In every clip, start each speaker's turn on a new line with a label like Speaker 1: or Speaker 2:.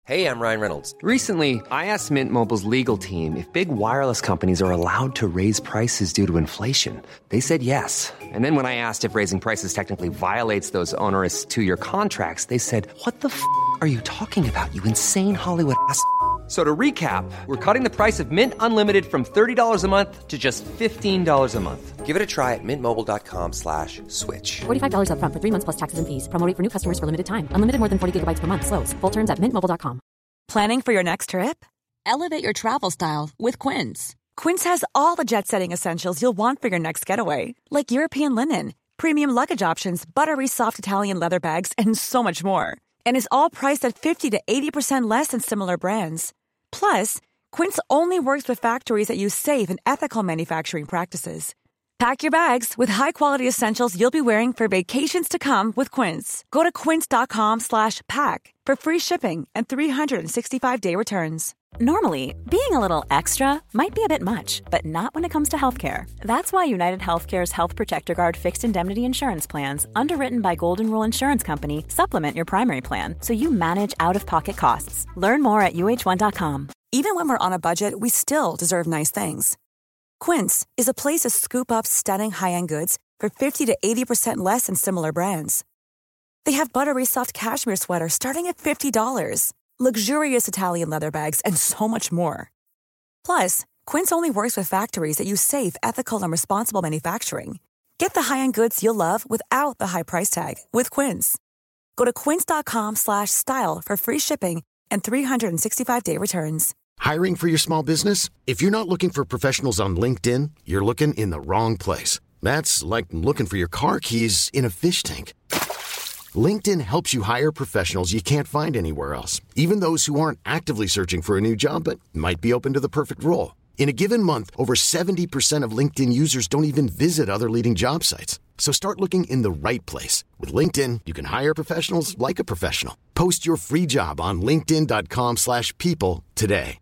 Speaker 1: Hey, I'm Ryan Reynolds.
Speaker 2: Recently, I asked Mint Mobile's legal team if big wireless companies are allowed to raise prices due to inflation. They said yes. And then when I asked if raising prices technically violates those onerous two-year contracts, they said, "What the f*** are you talking about, you insane Hollywood ass?" So to recap, we're cutting the price of Mint Unlimited from $30 a month to just $15 a month.
Speaker 1: Give it a try at mintmobile.com/switch.
Speaker 3: $45 up front for 3 months plus taxes and fees. Promo rate for new customers for limited time. Unlimited more than 40 gigabytes per month. Slows full terms at mintmobile.com.
Speaker 4: Planning for your next trip? Elevate your travel style with Quince. Quince has all the jet-setting essentials you'll want for your next getaway, like European linen, premium luggage options, buttery soft Italian leather bags, and so much more. And is all priced at 50 to 80% less than similar brands. Plus, Quince only works with factories that use safe and ethical manufacturing practices. Pack your bags with high-quality essentials you'll be wearing for vacations to come with Quince. Go to quince.com/pack for free shipping and 365-day returns. Normally, being a little extra might be a bit much, but not when it comes to healthcare. That's why United Healthcare's Health Protector Guard fixed indemnity insurance plans, underwritten by Golden Rule Insurance Company, supplement your primary plan so you manage out-of-pocket costs. Learn more at uh1.com. Even when we're on a budget, we still deserve nice things. Quince is a place to scoop up stunning high-end goods for 50 to 80% less than similar brands. They have buttery soft cashmere sweaters starting at $50, luxurious Italian leather bags, and so much more. Plus, Quince only works with factories that use safe, ethical, and responsible manufacturing. Get the high-end goods you'll love without the high price tag with Quince. Go to quince.com/style for free shipping and 365-day returns.
Speaker 5: Hiring for your small business? If you're not looking for professionals on LinkedIn, you're looking in the wrong place. That's like looking for your car keys in a fish tank. LinkedIn helps you hire professionals you can't find anywhere else, even those who aren't actively searching for a new job but might be open to the perfect role. In a given month, over 70% of LinkedIn users don't even visit other leading job sites. So start looking in the right place. With LinkedIn, you can hire professionals like a professional. Post your free job on linkedin.com/people today.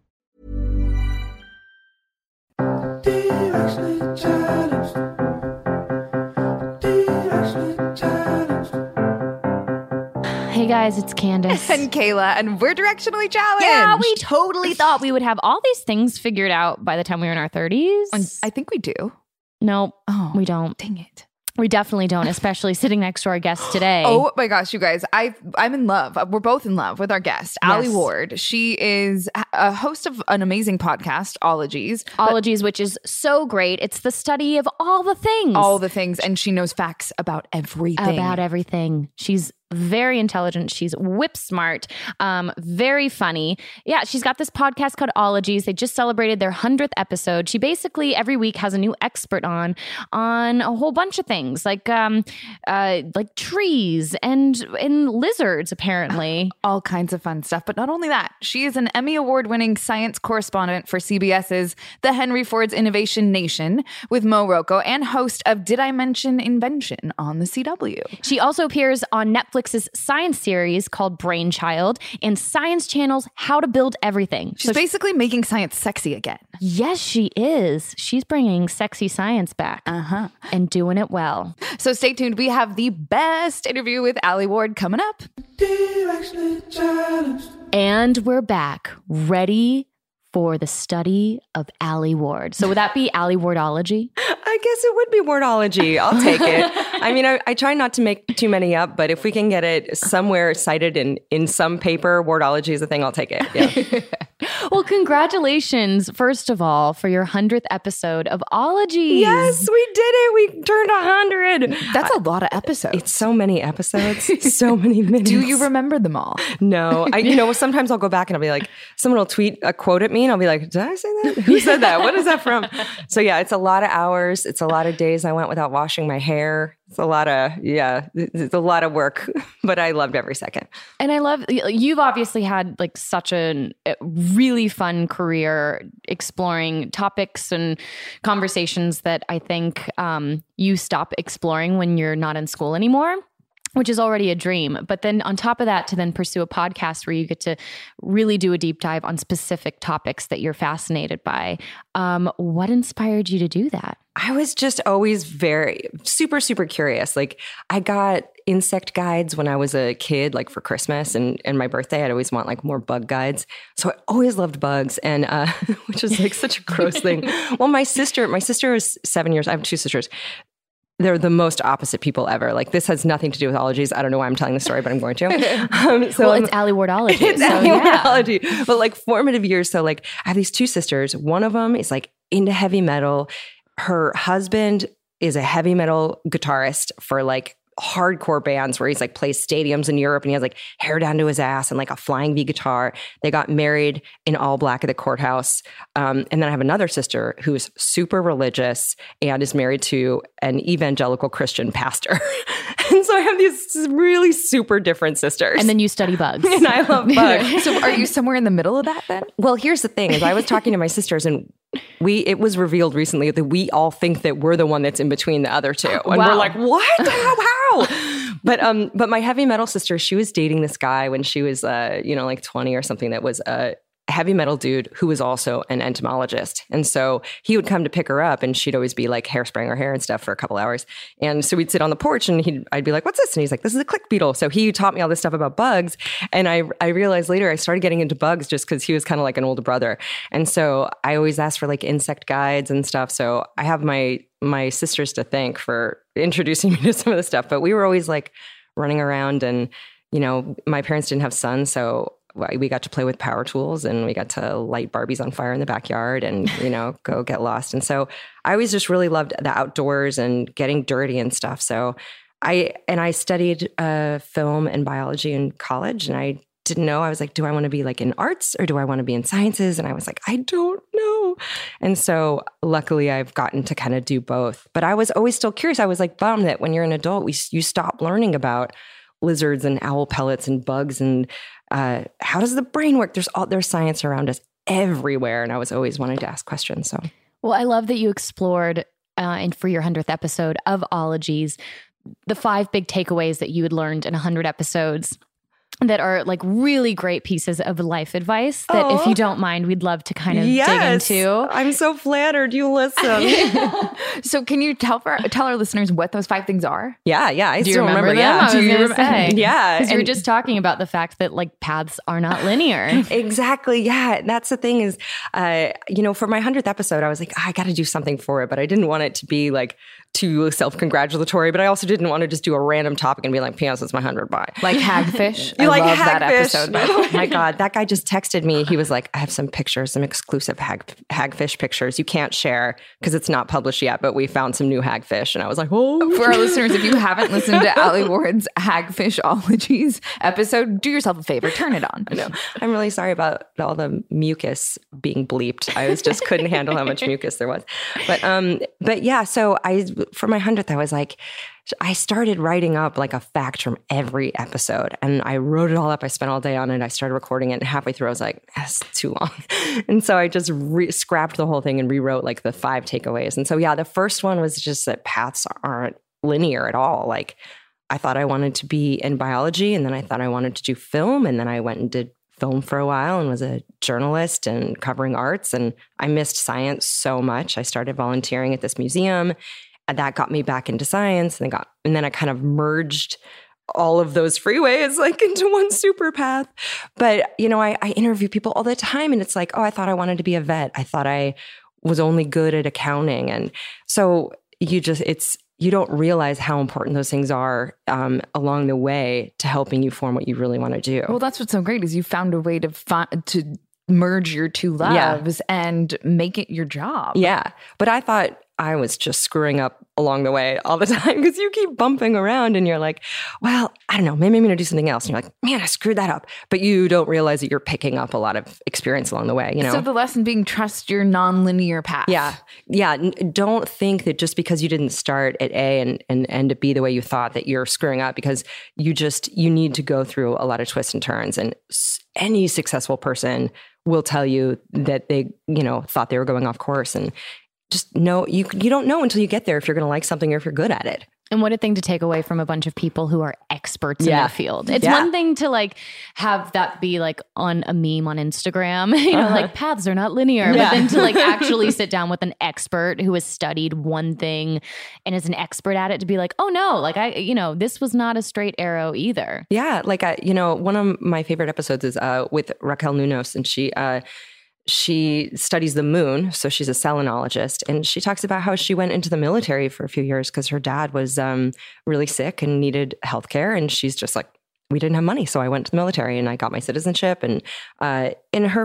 Speaker 6: Hey guys, it's Candace.
Speaker 7: And Kayla, and we're directionally challenged.
Speaker 6: Yeah, we totally thought we would have all these things figured out by the time we were in our 30s.
Speaker 7: And I think we do.
Speaker 6: No, we don't.
Speaker 7: Dang it.
Speaker 6: We definitely don't, especially sitting next to our guest today.
Speaker 7: Oh my gosh, you guys. I'm in love. We're both in love with our guest,
Speaker 6: Yes.
Speaker 7: Alie Ward. She is a host of an amazing podcast, Ologies.
Speaker 6: Ologies, which is so great. It's the study of all the things.
Speaker 7: All the things. And she knows facts about everything.
Speaker 6: About everything. She's very intelligent. She's whip smart, very funny. Yeah, she's got this podcast called Ologies. They just celebrated their 100th episode. She basically every week has a new expert on a whole bunch of things, like trees and lizards, apparently.
Speaker 7: All kinds of fun stuff. But not only that, she is an Emmy Award-winning science correspondent for CBS's The Henry Ford's Innovation Nation with Mo Rocco and host of Did I Mention Invention on the CW.
Speaker 6: She also appears on Netflix's science series called Brainchild and Science Channel's How to Build Everything.
Speaker 7: She's basically making science sexy again.
Speaker 6: Yes, she is. She's bringing sexy science back and doing it well.
Speaker 7: So stay tuned. We have the best interview with Alie Ward coming up.
Speaker 6: And we're back, ready for the study of Alie Ward. So would that be Alie Wardology?
Speaker 8: I guess it would be Wordology. I'll take it. I mean, I try not to make too many up, but if we can get it somewhere cited in some paper, Wordology is a thing, I'll take it. Yeah.
Speaker 6: Well, congratulations, first of all, for your 100th episode of Ologies.
Speaker 8: Yes, we did it. We turned 100.
Speaker 7: That's a lot of episodes.
Speaker 8: It's so many episodes, so many minutes.
Speaker 7: Do you remember them all?
Speaker 8: No. Sometimes I'll go back and I'll be like, someone will tweet a quote at me and I'll be like, did I say that? Who said that? What is that from? So yeah, it's a lot of hours. It's a lot of days I went without washing my hair. It's a lot of work, but I loved every second.
Speaker 6: And I love, you've obviously had like such a really fun career exploring topics and conversations that I think you stop exploring when you're not in school anymore. which is already a dream. But then on top of that, to then pursue a podcast where you get to really do a deep dive on specific topics that you're fascinated by. What inspired you to do that?
Speaker 8: I was just always very super, super curious. Like I got insect guides when I was a kid, like for Christmas and my birthday. I'd always want like more bug guides. So I always loved bugs, and which is like such a gross thing. Well, my sister is 7 years. I have two sisters. They're the most opposite people ever. Like this has nothing to do with ologies. I don't know why I'm telling this story, but I'm going to.
Speaker 6: It's Alie Wardology.
Speaker 8: It's Alie Wardology. But like formative years. So like I have these two sisters. One of them is like into heavy metal. Her husband is a heavy metal guitarist for like hardcore bands where he's like plays stadiums in Europe, and he has like hair down to his ass and like a flying V guitar. They got married in all black at the courthouse. And then I have another sister who's super religious and is married to an evangelical Christian pastor. And so I have these really super different sisters.
Speaker 6: And then you study bugs.
Speaker 8: And I love bugs.
Speaker 7: So are you somewhere in the middle of that then?
Speaker 8: Well, here's the thing is I was talking to my sisters, and it was revealed recently that we all think that we're the one that's in between the other two. And we're like, what? How? But my heavy metal sister, she was dating this guy when she was, like 20 or something, that was a heavy metal dude who was also an entomologist. And so he would come to pick her up, and she'd always be like hairspraying her hair and stuff for a couple hours. And so we'd sit on the porch, and I'd be like, what's this? And he's like, this is a click beetle. So he taught me all this stuff about bugs. And I realized later I started getting into bugs just because he was kind of like an older brother. And so I always asked for like insect guides and stuff. So I have my sisters to thank for introducing me to some of the stuff. But we were always like running around, and, my parents didn't have sons. So we got to play with power tools, and we got to light Barbies on fire in the backyard and, go get lost. And so I always just really loved the outdoors and getting dirty and stuff. So I studied film and biology in college, and I didn't know. I was like, do I want to be like in arts or do I want to be in sciences? And I was like, I don't know. And so luckily I've gotten to kind of do both. But I was always still curious. I was like bummed that when you're an adult, you stop learning about lizards and owl pellets and bugs and how does the brain work? There's science around us everywhere. And I was always wanting to ask questions. So,
Speaker 6: well, I love that you explored, and for your 100th episode of Ologies, the 5 big takeaways that you had learned in 100 episodes that are like really great pieces of life advice that if you don't mind, we'd love to kind of dig into.
Speaker 8: I'm so flattered you listen.
Speaker 7: So can you tell our listeners what those 5 things are?
Speaker 8: Yeah. I
Speaker 6: Do you
Speaker 8: still
Speaker 6: remember them?
Speaker 8: Yeah.
Speaker 6: I was going to say.
Speaker 8: Yeah.
Speaker 6: Because you were just talking about the fact that like paths are not linear.
Speaker 8: Exactly. Yeah. That's the thing is, for my 100th episode, I was like, I got to do something for it, but I didn't want it to be like too self-congratulatory, but I also didn't want to just do a random topic and be like, P.S. it's my 100 by.
Speaker 7: Like hagfish.
Speaker 8: I
Speaker 7: love
Speaker 8: hagfish.
Speaker 7: That episode.
Speaker 8: Oh my God. That guy just texted me. He was like, I have some pictures, some exclusive hagfish pictures you can't share because it's not published yet, but we found some new hagfish. And I was like, oh.
Speaker 7: For our listeners, if you haven't listened to Alie Ward's Hagfish Ologies episode, do yourself a favor, turn it on.
Speaker 8: I know. I'm really sorry about all the mucus being bleeped. I just couldn't handle how much mucus there was. But yeah, so for my 100th, I was like, I started writing up like a fact from every episode, and I wrote it all up. I spent all day on it. I started recording it, and halfway through I was like, that's too long. And so I just scrapped the whole thing and rewrote like the 5 takeaways. And so, yeah, the first one was just that paths aren't linear at all. Like I thought I wanted to be in biology, and then I thought I wanted to do film. And then I went and did film for a while and was a journalist and covering arts. And I missed science so much. I started volunteering at this museum. And that got me back into science, and then I kind of merged all of those freeways like into one super path. But, I interview people all the time, and it's like, oh, I thought I wanted to be a vet. I thought I was only good at accounting. And so you don't realize how important those things are along the way to helping you form what you really want to do.
Speaker 7: Well, that's what's so great is you found a way to merge your 2 loves and make it your job.
Speaker 8: Yeah. But I thought I was just screwing up along the way all the time because you keep bumping around and you're like, well, I don't know, maybe I'm going to do something else. And you're like, man, I screwed that up. But you don't realize that you're picking up a lot of experience along the way,
Speaker 7: So the lesson being trust your nonlinear path.
Speaker 8: Yeah. Yeah. Don't think that just because you didn't start at A and end at B the way you thought that you're screwing up, because you need to go through a lot of twists and turns. And any successful person will tell you that they, thought they were going off course, and just know you don't know until you get there if you're going to like something or if you're good at it.
Speaker 6: And what a thing to take away from a bunch of people who are experts in
Speaker 8: Yeah.
Speaker 6: their field. It's
Speaker 8: Yeah.
Speaker 6: one thing to like have that be like on a meme on Instagram, you know, like paths are not linear, but then to like actually sit down with an expert who has studied one thing and is an expert at it to be like, oh no, like this was not a straight arrow either.
Speaker 8: Yeah, like one of my favorite episodes is with Raquel Nunos, and she studies the moon, so she's a selenologist, and she talks about how she went into the military for a few years because her dad was really sick and needed healthcare, and she's just like, we didn't have money, so I went to the military and I got my citizenship. And in her,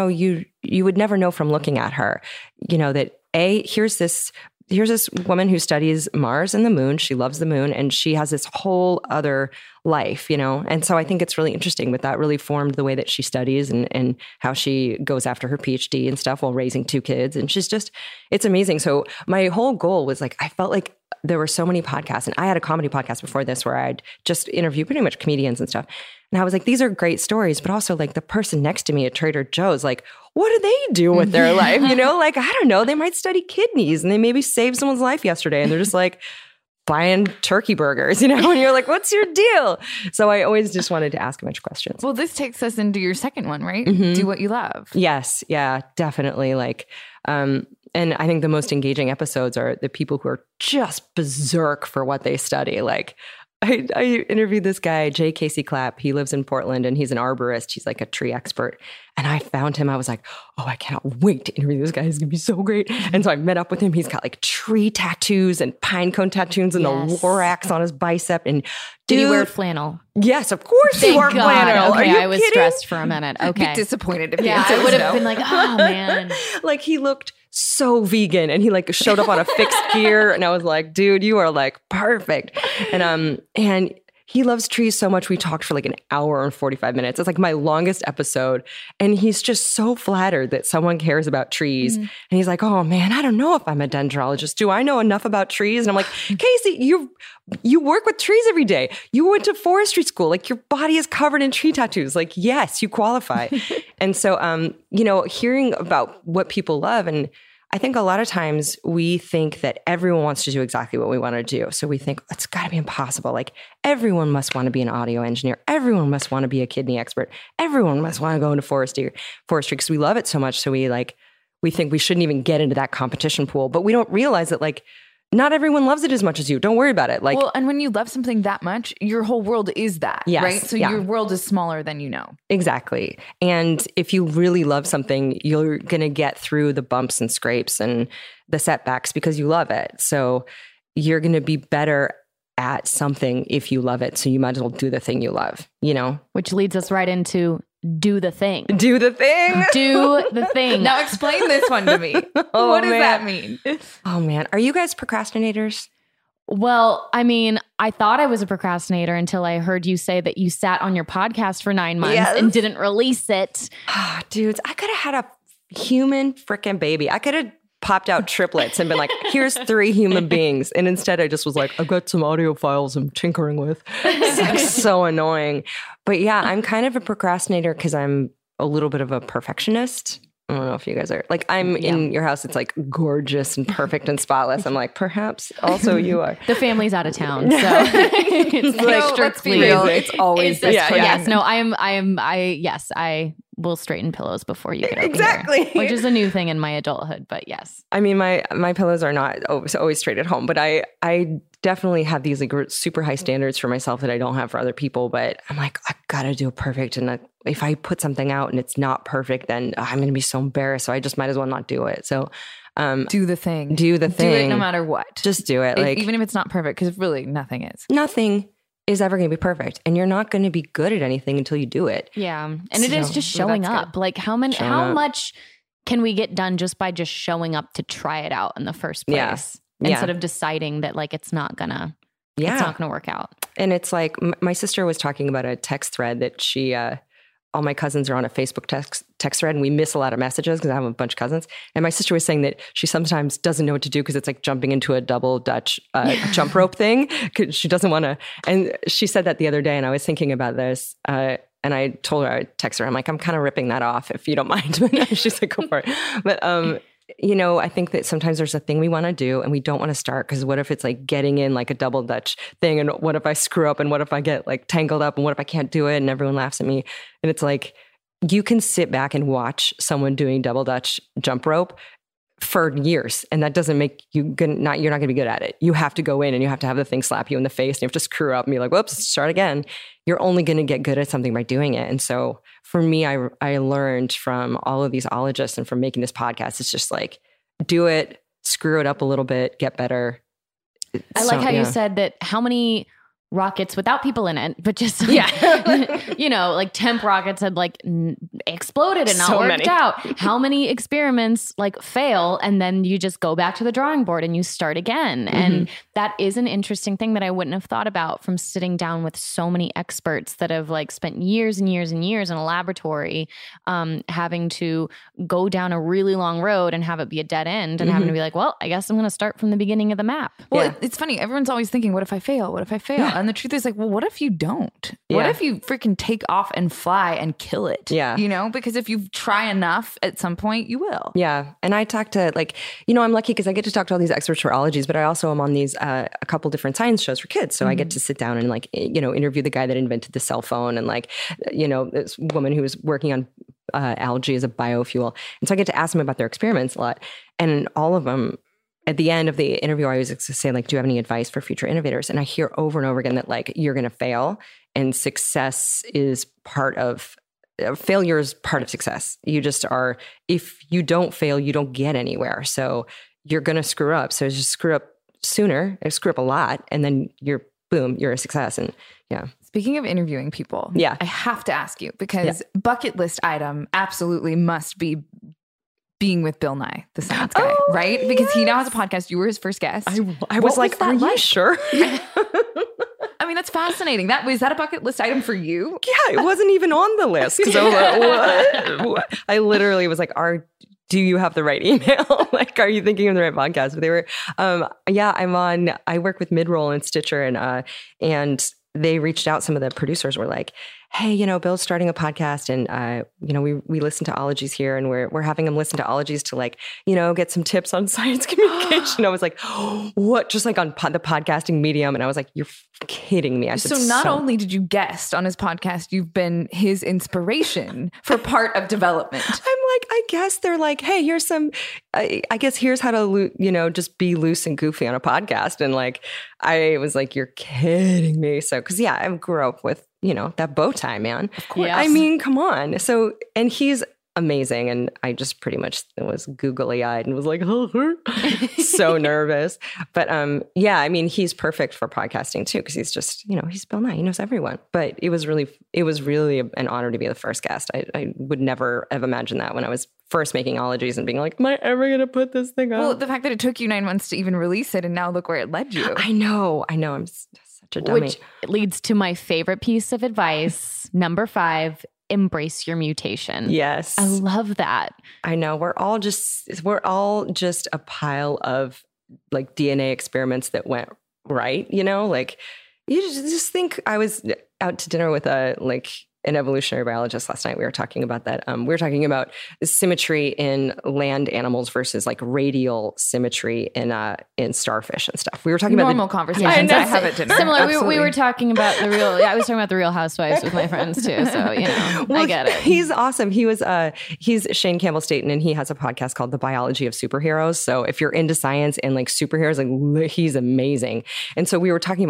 Speaker 8: you would never know from looking at her, that here's this woman who studies Mars and the moon. She loves the moon, and she has this whole other life, And so I think it's really interesting, but that really formed the way that she studies and how she goes after her PhD and stuff while raising 2 kids. And it's amazing. So my whole goal was like, I felt like there were so many podcasts, and I had a comedy podcast before this where I'd just interview pretty much comedians and stuff. And I was like, these are great stories, but also like the person next to me at Trader Joe's, like, what do they do with their life? Like, I don't know, they might study kidneys and they maybe saved someone's life yesterday. And they're just like buying turkey burgers, and you're like, what's your deal? So I always just wanted to ask a bunch of questions.
Speaker 7: Well, this takes us into your second one, right?
Speaker 8: Mm-hmm.
Speaker 7: Do what you love.
Speaker 8: Yes. Yeah, definitely. Like, and I think the most engaging episodes are the people who are just berserk for what they study. Like, I interviewed this guy, J. Casey Clapp. He lives in Portland and he's an arborist. He's like a tree expert. And I found him. I was like, oh, I cannot wait to interview this guy. He's going to be so great. And so I met up with him. He's got like tree tattoos and pine cone tattoos and the Lorax on his bicep. And
Speaker 6: Did he wear flannel?
Speaker 8: Yes, of course he wore flannel.
Speaker 6: Okay,
Speaker 8: Are you
Speaker 6: I was
Speaker 8: kidding?
Speaker 6: stressed for a minute.
Speaker 7: I'd
Speaker 6: Okay.
Speaker 7: be disappointed if
Speaker 6: Yeah, I would have been like, oh man.
Speaker 8: Like he looked so vegan, and he like showed up on a fixed gear, and I was like, dude, you are like perfect. And he loves trees so much. We talked for like an hour and 45 minutes. It's like my longest episode. And he's just so flattered that someone cares about trees. And he's like, oh man, I don't know if I'm a dendrologist. Do I know enough about trees? And I'm like, Casey, you work with trees every day. You went to forestry school. Like your body is covered in tree tattoos. Like, yes, you qualify. And so, hearing about what people love, and I think a lot of times we think that everyone wants to do exactly what we want to do. So we think it's got to be impossible. Like everyone must want to be an audio engineer. Everyone must want to be a kidney expert. Everyone must want to go into forestry because we love it so much. So we think we shouldn't even get into that competition pool, but we don't realize that like not everyone loves it as much as you. Don't worry about it. Like,
Speaker 7: well, and when you love something that much, your whole world is that,
Speaker 8: Yes,
Speaker 7: right? So
Speaker 8: yeah.
Speaker 7: your world is smaller than you know.
Speaker 8: Exactly. And if you really love something, you're going to get through the bumps and scrapes and the setbacks because you love it. So you're going to be better at something if you love it. So you might as well do the thing you love,
Speaker 6: Which leads us right into do the thing.
Speaker 8: Do the thing.
Speaker 6: Do the thing.
Speaker 7: Now explain this one to me.
Speaker 8: Oh,
Speaker 7: what does
Speaker 8: man.
Speaker 7: that mean?
Speaker 8: Oh man. Are you guys procrastinators?
Speaker 6: Well, I mean, I thought I was a procrastinator until I heard you say that you sat on your podcast for 9 months
Speaker 8: Yes.
Speaker 6: and didn't release it.
Speaker 8: Dudes, I could have had a human freaking baby. I could have popped out triplets and been like, here's 3 human beings. And instead I just was like, I've got some audio files I'm tinkering with. It's like so annoying. But yeah, I'm kind of a procrastinator because I'm a little bit of a perfectionist. I don't know if you guys are. Like, I'm in your house, it's like gorgeous and perfect and spotless. I'm like, perhaps also you are.
Speaker 6: The family's out of town, so it's like
Speaker 7: let's be
Speaker 6: strictly.
Speaker 7: real. It's always this
Speaker 6: Yeah,
Speaker 7: plan.
Speaker 6: yes, no, I will straighten pillows before you get over
Speaker 8: Exactly.
Speaker 6: here, which is a new thing in my adulthood. But yes,
Speaker 8: I mean, my pillows are not always straight at home, but I definitely have these like super high standards for myself that I don't have for other people. But I'm like, I gotta do it perfect. And if I put something out and it's not perfect, then I'm gonna be so embarrassed. So I just might as well not do it. So
Speaker 7: Do the thing.
Speaker 8: do the thing.
Speaker 7: Do it no matter what.
Speaker 8: Just do it. Like
Speaker 7: Even if it's not perfect, because really nothing is.
Speaker 8: nothing is ever going to be perfect, and you're not going to be good at anything until you do it.
Speaker 6: yeah, and it is
Speaker 8: So,
Speaker 6: just showing
Speaker 7: that's
Speaker 6: up. Like how much can we get done just by just showing up to try it out in the first place?
Speaker 8: Yeah.
Speaker 6: Instead of deciding that like it's not gonna work out.
Speaker 8: And it's like my sister was talking about a text thread that she, all my cousins are on a Facebook text thread, and we miss a lot of messages because I have a bunch of cousins. And my sister was saying that she sometimes doesn't know what to do because it's like jumping into a double Dutch jump rope thing because she doesn't want to. And she said that the other day, and I was thinking about this. And I told her, I texted her, I'm like, I'm kind of ripping that off if you don't mind. She's like, go for it. But I think that sometimes there's a thing we want to do and we don't want to start because what if it's like getting in like a double Dutch thing, and what if I screw up, and what if I get like tangled up, and what if I can't do it and everyone laughs at me? And it's like, you can sit back and watch someone doing double Dutch jump rope for years, and that doesn't make you good. You're not going to be good at it. You have to go in and you have to have the thing slap you in the face, and you have to screw up and be like, whoops, start again. You're only going to get good at something by doing it. And so for me, I learned from all of these ologists and from making this podcast, it's just like, do it, screw it up a little bit, get better.
Speaker 6: I like how you said that how many rockets without people in it, but just like, like temp rockets had like exploded and not worked out. How many experiments like fail, and then you just go back to the drawing board and you start again. Mm-hmm. And that is an interesting thing that I wouldn't have thought about from sitting down with so many experts that have like spent years and years and years in a laboratory, having to go down a really long road and have it be a dead end, and having to be like, well, I guess I'm going to start from the beginning of the map.
Speaker 7: Well, it's funny. Everyone's always thinking, what if I fail? What if I fail? Yeah. And the truth is like, well, what if you don't? What if you freaking take off and fly and kill it?
Speaker 8: Yeah.
Speaker 7: Because if you try enough at some point, you will.
Speaker 8: Yeah. And I talk to I'm lucky because I get to talk to all these experts for ologies, but I also am on these, a couple different science shows for kids. So I get to sit down and interview the guy that invented the cell phone, and this woman who was working on algae as a biofuel. And so I get to ask them about their experiments a lot. And all of them, at the end of the interview, I always say, like, do you have any advice for future innovators? And I hear over and over again that, like, you're going to fail, and success is failure is part of success. You just are, if you don't fail, you don't get anywhere. So you're going to screw up. So just screw up sooner, screw up a lot, and then you're a success. And yeah.
Speaker 7: Speaking of interviewing people, I have to ask you, because bucket list item absolutely must be being with Bill Nye, the science guy, right? Because he now has a podcast. You were his first guest.
Speaker 8: I was like, are you sure?
Speaker 7: I mean, that's fascinating. Was that a bucket list item for you?
Speaker 8: Yeah, it wasn't even on the list. Because I was like, what? I literally was like, do you have the right email? Like, are you thinking of the right podcast? But they were, I work with Midroll and Stitcher, and they reached out. Some of the producers were like, hey, Bill's starting a podcast, and we listen to ologies here, and we're having him listen to ologies to get some tips on science communication. I was like, what? Just like on the podcasting medium. And I was like, you're kidding me. I said,
Speaker 7: so not only did you guest on his podcast, you've been his inspiration for part of development.
Speaker 8: I'm like, I guess they're like, hey, here's some, I guess here's how to, just be loose and goofy on a podcast. And like, I was like, you're kidding me. So, cause I grew up with, that bow tie, man. Of course. Yes. I mean, come on. So, and he's amazing. And I just pretty much was googly eyed and was like, so nervous. But I mean, he's perfect for podcasting too, because he's just, he's Bill Nye. He knows everyone. But it was really an honor to be the first guest. I would never have imagined that when I was first making ologies and being like, am I ever going to put this thing up?
Speaker 7: Well, the fact that it took you 9 months to even release it, and now look where it led you.
Speaker 8: I know. I'm such a dummy.
Speaker 6: Which leads to my favorite piece of advice, number 5, embrace your mutation.
Speaker 8: Yes.
Speaker 6: I love that.
Speaker 8: I know. We're all just a pile of like DNA experiments that went right, like you just think. I was out to dinner with an evolutionary biologist last night. We were talking about that. We were talking about symmetry in land animals versus like radial symmetry in starfish and stuff. We were talking
Speaker 7: normal conversations I have at dinner.
Speaker 6: Similar. We were talking about the real. I was talking about the Real Housewives with my friends too. So well, I get it.
Speaker 8: He's awesome. He's Shane Campbell Staton, and he has a podcast called The Biology of Superheroes. So if you're into science and like superheroes, like he's amazing. And so we were talking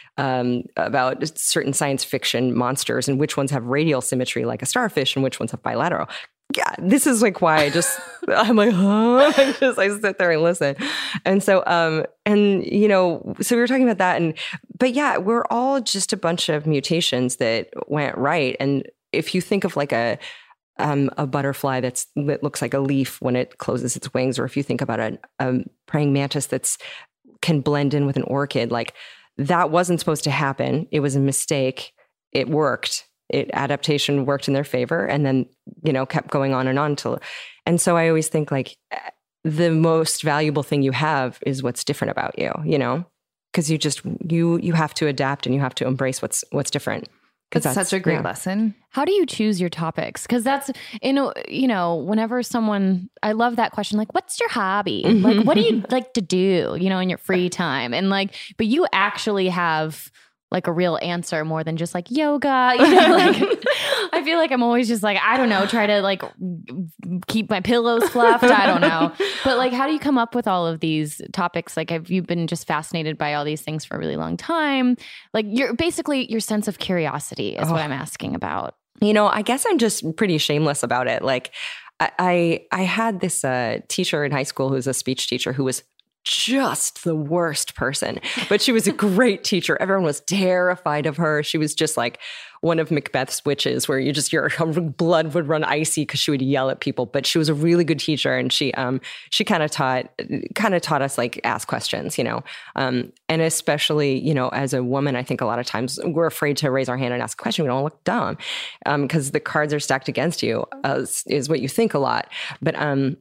Speaker 8: about certain science fiction monsters and which ones have radial symmetry like a starfish and which ones have bilateral. Yeah, this is like why I'm like, I sit there and listen. And so, so we were talking about that. But we're all just a bunch of mutations that went right. And if you think of like a butterfly that looks like a leaf when it closes its wings, or if you think about a praying mantis can blend in with an orchid, like that wasn't supposed to happen. It was a mistake. It worked. Adaptation worked in their favor, and then, kept going on and on and so I always think like the most valuable thing you have is what's different about you, because you have to adapt and you have to embrace what's different.
Speaker 7: That's such a great lesson.
Speaker 6: How do you choose your topics? Because that's, whenever someone, I love that question, like, what's your hobby? Like, what do you like to do, in your free time? And like, but you actually have like a real answer more than just like yoga, like I feel like I'm always just like, I don't know, try to like keep my pillows fluffed. I don't know. But like, how do you come up with all of these topics? Like, have you been just fascinated by all these things for a really long time? Like your sense of curiosity is what I'm asking about.
Speaker 8: I guess I'm just pretty shameless about it. Like I had this teacher in high school who was a speech teacher who was just the worst person, but she was a great teacher. Everyone was terrified of her. She was just like one of Macbeth's witches, where your blood would run icy because she would yell at people. But she was a really good teacher, and she kind of taught us like ask questions, and especially as a woman, I think a lot of times we're afraid to raise our hand and ask a question. We don't look dumb because the cards are stacked against you, is what you think a lot. But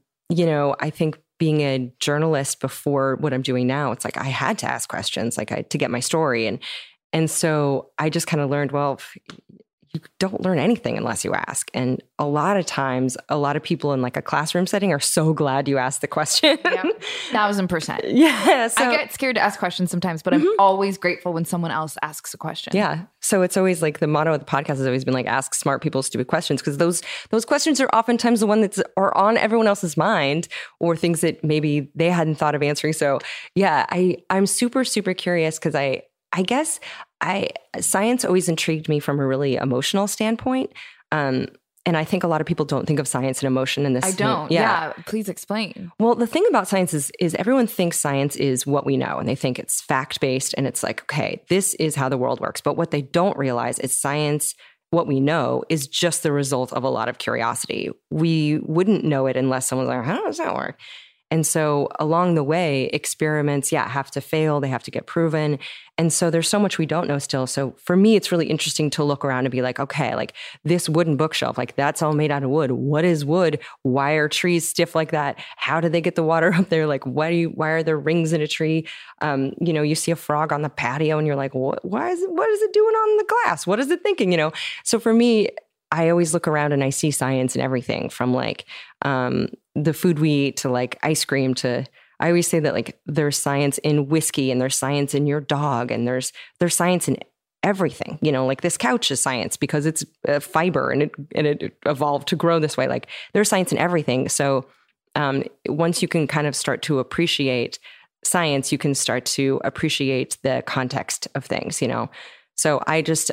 Speaker 8: I think being a journalist before what I'm doing now, it's like I had to ask questions to get my story. And so I just kind of learned, well, you don't learn anything unless you ask. And a lot of times, a lot of people in like a classroom setting are so glad you asked the question.
Speaker 7: Yep. 1000%.
Speaker 8: Yeah. So,
Speaker 7: I get scared to ask questions sometimes, but I'm always grateful when someone else asks a question.
Speaker 8: Yeah. So it's always like the motto of the podcast has always been like, ask smart people stupid questions, because those questions are oftentimes the one that's are on everyone else's mind, or things that maybe they hadn't thought of answering. So yeah, I'm super, super curious because I guess science always intrigued me from a really emotional standpoint. And I think a lot of people don't think of science and emotion in this.
Speaker 7: I don't. Yeah. Please explain.
Speaker 8: Well, the thing about science is everyone thinks science is what we know, and they think it's fact-based, and it's like, okay, this is how the world works. But what they don't realize is science, what we know, is just the result of a lot of curiosity. We wouldn't know it unless someone's like, how does that work? And so along the way, experiments, have to fail. They have to get proven. And so there's so much we don't know still. So for me, it's really interesting to look around and be like, okay, like this wooden bookshelf, like that's all made out of wood. What is wood? Why are trees stiff like that? How do they get the water up there? Like, why are there rings in a tree? You see a frog on the patio and you're like, what is it doing on the glass? What is it thinking? So for me, I always look around and I see science in everything, from like the food we eat to like ice cream to, I always say that like there's science in whiskey and there's science in your dog and there's science in everything. Like this couch is science because it's fiber and it evolved to grow this way. Like there's science in everything. So once you can kind of start to appreciate science, you can start to appreciate the context of things, So I just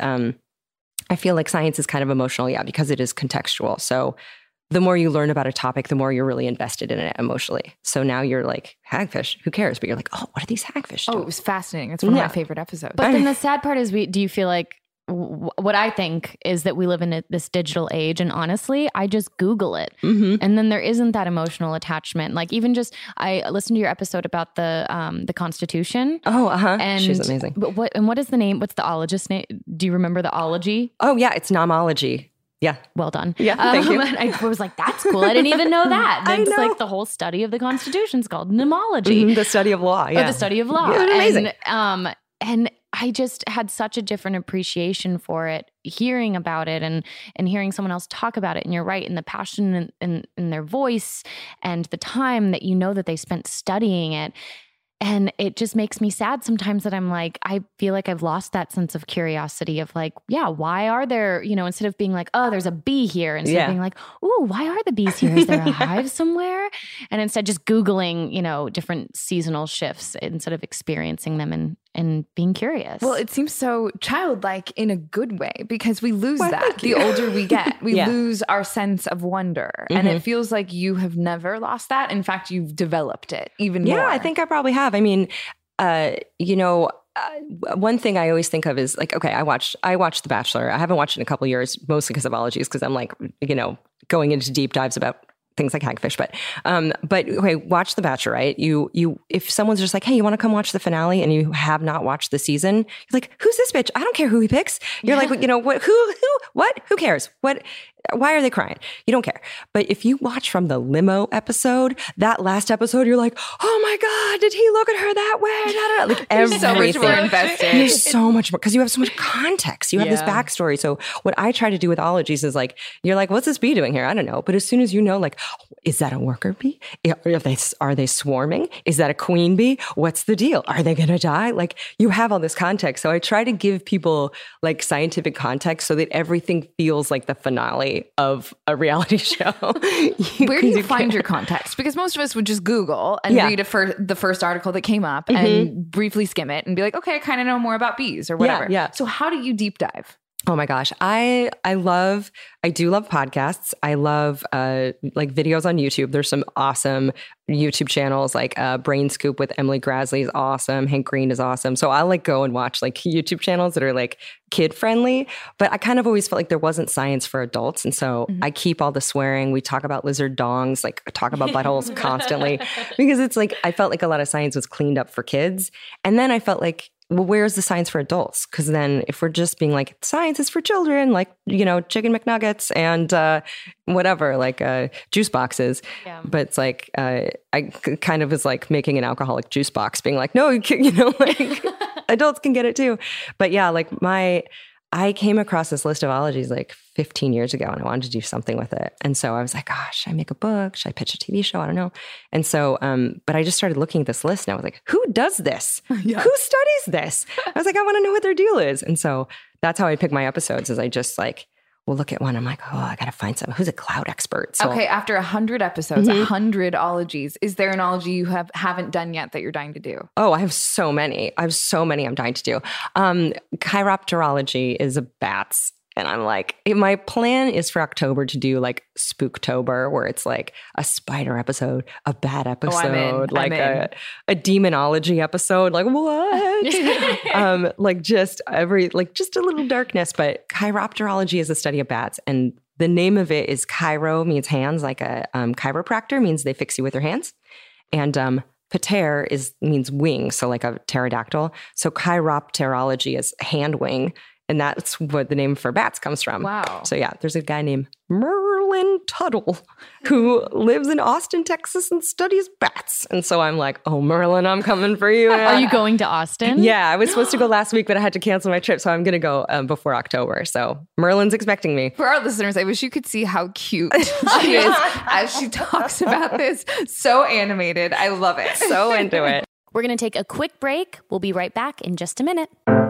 Speaker 8: I feel like science is kind of emotional, because it is contextual. So the more you learn about a topic, the more you're really invested in it emotionally. So now you're like, hagfish, who cares? But you're like, oh, what are these hagfish doing?
Speaker 7: Oh, it was fascinating. It's one of my favorite episodes.
Speaker 6: But then the sad part is, do you feel like, what I think is that we live in this digital age, and honestly, I just Google it. And then there isn't that emotional attachment. Like even just, I listened to your episode about the Constitution.
Speaker 8: Oh,
Speaker 6: and
Speaker 8: she's amazing.
Speaker 6: But what is the name? What's the ologist name? Do you remember the ology?
Speaker 8: Oh yeah, it's nomology. Yeah.
Speaker 6: Well done.
Speaker 8: Yeah, thank you.
Speaker 6: And I was like, that's cool. I didn't even know that.
Speaker 8: I
Speaker 6: It's
Speaker 8: know.
Speaker 6: like the whole study of the Constitution is called nomology.
Speaker 8: The study of law. Yeah.
Speaker 6: The study of law.
Speaker 8: Yeah, amazing.
Speaker 6: And I just had such a different appreciation for it, hearing about it and hearing someone else talk about it. And you're right, and the passion in their voice and the time that that they spent studying it. And it just makes me sad sometimes that I'm like, I feel like I've lost that sense of curiosity of like, why are there, instead of being like, oh, there's a bee here, instead of being like, ooh, why are the bees here? Is there a hive somewhere? And instead just Googling, different seasonal shifts instead of experiencing them and being curious.
Speaker 7: Well, it seems so childlike in a good way, because we lose that the older we get. We lose our sense of wonder. And it feels like you have never lost that. In fact, you've developed it even more.
Speaker 8: Yeah, I think I probably have. I mean, one thing I always think of is like, okay, I watched The Bachelor. I haven't watched it in a couple of years, mostly because of ologies, because I'm like, going into deep dives about things like Hagfish. But okay, watch The Bachelorette. You if someone's just like, hey, you want to come watch the finale, and you have not watched the season, you're like, who's this bitch? I don't care who he picks. You're like, what? Who cares? What? Why are they crying? You don't care. But if you watch from the limo episode, that last episode, you're like, oh my God, did he look at her that way? Da, da, da. Like everything.
Speaker 7: So much more invested.
Speaker 8: There's so much more because you have so much context. You have this backstory. So what I try to do with ologies is like, you're like, what's this bee doing here? I don't know. But as soon as you know, like, is that a worker bee? Are they swarming? Is that a queen bee? What's the deal? Are they going to die? Like you have all this context. So I try to give people like scientific context so that everything feels like the finale of a reality show.
Speaker 7: Where do you find your context? Because most of us would just Google and read the first article that came up and briefly skim it and be like, okay, I kind of know more about bees or whatever.
Speaker 8: Yeah.
Speaker 7: So how do you deep dive?
Speaker 8: Oh my gosh. I do love podcasts. I love like videos on YouTube. There's some awesome YouTube channels like Brain Scoop with Emily Graslie is awesome. Hank Green is awesome. So I'll like go and watch like YouTube channels that are like kid friendly, but I kind of always felt like there wasn't science for adults. And so I keep all the swearing. We talk about lizard dongs, like talk about buttholes constantly because it's like, I felt like a lot of science was cleaned up for kids. And then I felt like, well, where's the science for adults? Because then if we're just being like, science is for children, like, chicken McNuggets and whatever, like juice boxes. Yeah. But it's like, I kind of was like making an alcoholic juice box being like, no, like adults can get it too. But yeah, like I came across this list of ologies like 15 years ago and I wanted to do something with it. And so I was like, gosh, should I make a book? Should I pitch a TV show? I don't know. And so, but I just started looking at this list and I was like, who does this? Yeah. Who studies this? I was like, I want to know what their deal is. And so that's how I pick my episodes is I just like, we'll look at one. I'm like, oh, I got to find someone who's a cloud expert. So,
Speaker 7: okay. After 100 episodes, 100 ologies, is there an ology you haven't done yet that you're dying to do?
Speaker 8: Oh, I have so many. I'm dying to do. Chiropterology is a bats. And I'm like, my plan is for October to do like Spooktober, where it's like a spider episode, a bat episode, like a demonology episode. Like what? Like just just a little darkness. But chiropterology is a study of bats, and the name of it is chiro means hands, like a chiropractor means they fix you with their hands, and pater means wing, so like a pterodactyl. So chiropterology is hand wing. And that's what the name for bats comes from.
Speaker 7: Wow.
Speaker 8: So yeah, there's a guy named Merlin Tuttle who lives in Austin, Texas and studies bats. And so I'm like, oh, Merlin, I'm coming for you.
Speaker 6: Are you going to Austin?
Speaker 8: Yeah, I was supposed to go last week, but I had to cancel my trip. So I'm going to go before October. So Merlin's expecting me.
Speaker 7: For our listeners, I wish you could see how cute she is as she talks about this. So animated. I love it.
Speaker 8: So into it.
Speaker 6: We're going to take a quick break. We'll be right back in just a minute.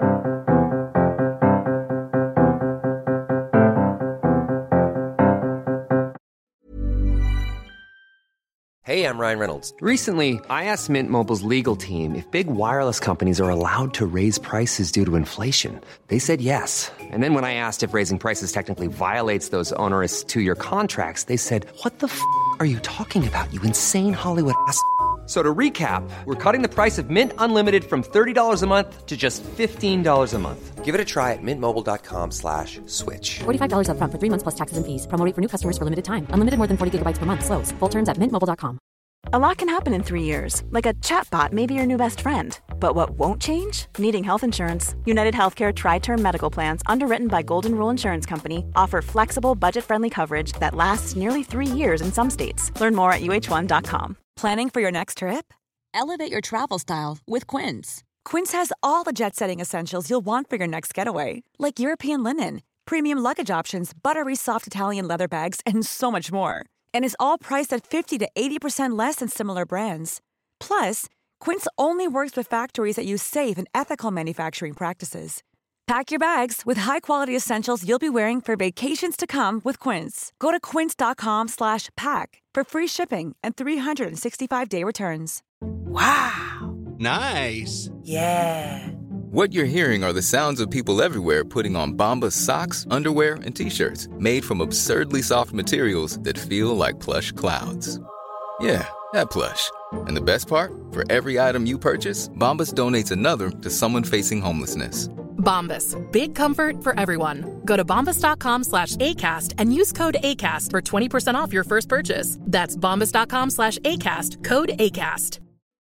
Speaker 1: Hey, I'm Ryan Reynolds.
Speaker 2: Recently, I asked Mint Mobile's legal team if big wireless companies are allowed to raise prices due to inflation. They said yes. And then when I asked if raising prices technically violates those onerous 2-year contracts, they said, what the f*** are you talking about, you insane Hollywood ass f- So to recap, we're cutting the price of Mint Unlimited from $30 a month to just $15 a month.
Speaker 1: Give it a try at mintmobile.com/switch.
Speaker 3: $45 up front for 3 months plus taxes and fees. Promo rate for new customers for limited time. Unlimited more than 40 gigabytes per month. Slows full terms at mintmobile.com.
Speaker 4: A lot can happen in 3 years, like a chatbot may be your new best friend. But what won't change? Needing health insurance. United Healthcare Tri-Term Medical Plans, underwritten by Golden Rule Insurance Company, offer flexible, budget-friendly coverage that lasts nearly 3 years in some states. Learn more at uh1.com.
Speaker 9: Planning for your next trip? Elevate your travel style with Quince. Quince has all the jet-setting essentials you'll want for your next getaway, like European linen, premium luggage options, buttery soft Italian leather bags, and so much more. And is all priced at 50 to 80% less than similar brands. Plus, Quince only works with factories that use safe and ethical manufacturing practices. Pack your bags with high-quality essentials you'll be wearing for vacations to come with Quince. Go to quince.com/pack for free shipping and 365-day returns.
Speaker 10: Wow. Nice.
Speaker 11: Yeah. What you're hearing are the sounds of people everywhere putting on Bombas socks, underwear, and T-shirts made from absurdly soft materials that feel like plush clouds. Yeah, that plush. And the best part? For every item you purchase, Bombas donates another to someone facing homelessness.
Speaker 12: Bombas. Big comfort for everyone. Go to bombas.com/ACAST and use code ACAST for 20% off your first purchase. That's bombas.com/ACAST. Code ACAST.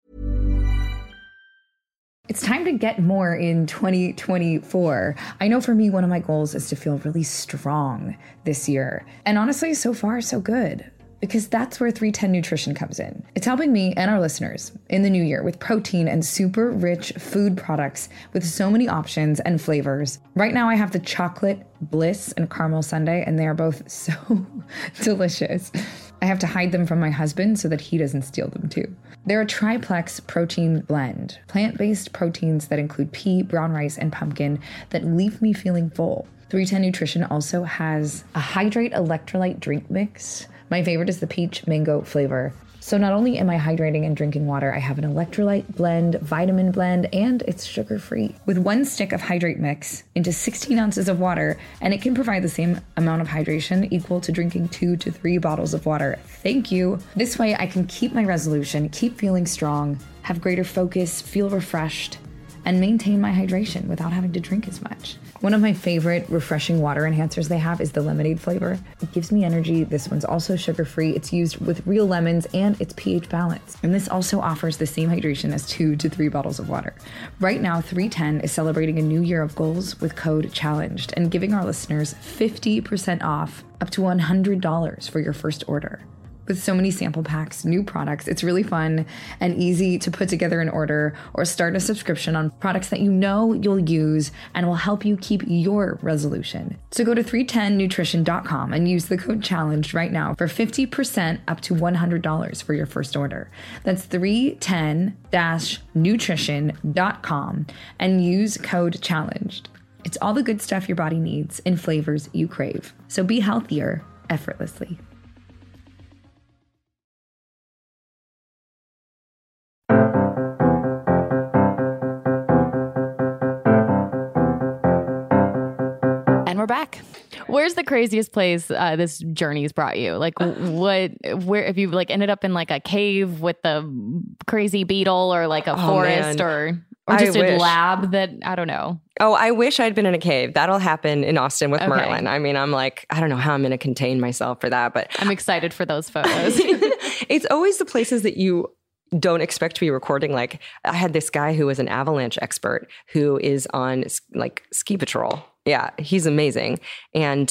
Speaker 7: It's time to get more in 2024. I know for me, one of my goals is to feel really strong this year. And honestly, so far, so good. Because that's where 310 Nutrition comes in. It's helping me and our listeners in the new year with protein and super rich food products with so many options and flavors. Right now I have the chocolate bliss and caramel sundae, and they are both so delicious. I have to hide them from my husband so that he doesn't steal them too. They're a triplex protein blend, plant-based proteins that include pea, brown rice, and pumpkin that leave me feeling full. 310 Nutrition also has a Hydrate electrolyte drink mix. My favorite is the peach mango flavor. So not only am I hydrating and drinking water, I have an electrolyte blend, vitamin blend, and it's sugar-free. With one stick of Hydrate mix into 16 ounces of water, and it can provide the same amount of hydration equal to drinking 2 to 3 bottles of water. Thank you. This way I can keep my resolution, keep feeling strong, have greater focus, feel refreshed, and maintain my hydration without having to drink as much. One of my favorite refreshing water enhancers they have is the lemonade flavor. It gives me energy. This one's also sugar-free. It's used with real lemons and it's pH balanced. And this also offers the same hydration as 2 to 3 bottles of water. Right now, 310 is celebrating a new year of goals with code CHALLENGED and giving our listeners 50% off up to $100 for your first order. With so many sample packs, new products, it's really fun and easy to put together an order or start a subscription on products that you know you'll use and will help you keep your resolution. So go to 310nutrition.com and use the code CHALLENGED right now for 50% up to $100 for your first order. That's 310-nutrition.com and use code CHALLENGED. It's all the good stuff your body needs in flavors you crave. So be healthier effortlessly. We're back.
Speaker 6: Where's the craziest place this journey's brought you? Like, where have you like ended up in like a cave with the crazy beetle, or like a forest, or just a lab that I don't know?
Speaker 8: Oh, I wish I'd been in a cave. That'll happen in Austin with Merlin. I mean, I'm like, I don't know how I'm going to contain myself for that, but
Speaker 6: I'm excited for those photos.
Speaker 8: It's always the places that you don't expect to be recording. Like, I had this guy who was an avalanche expert who is on like ski patrol. Yeah, he's amazing. And,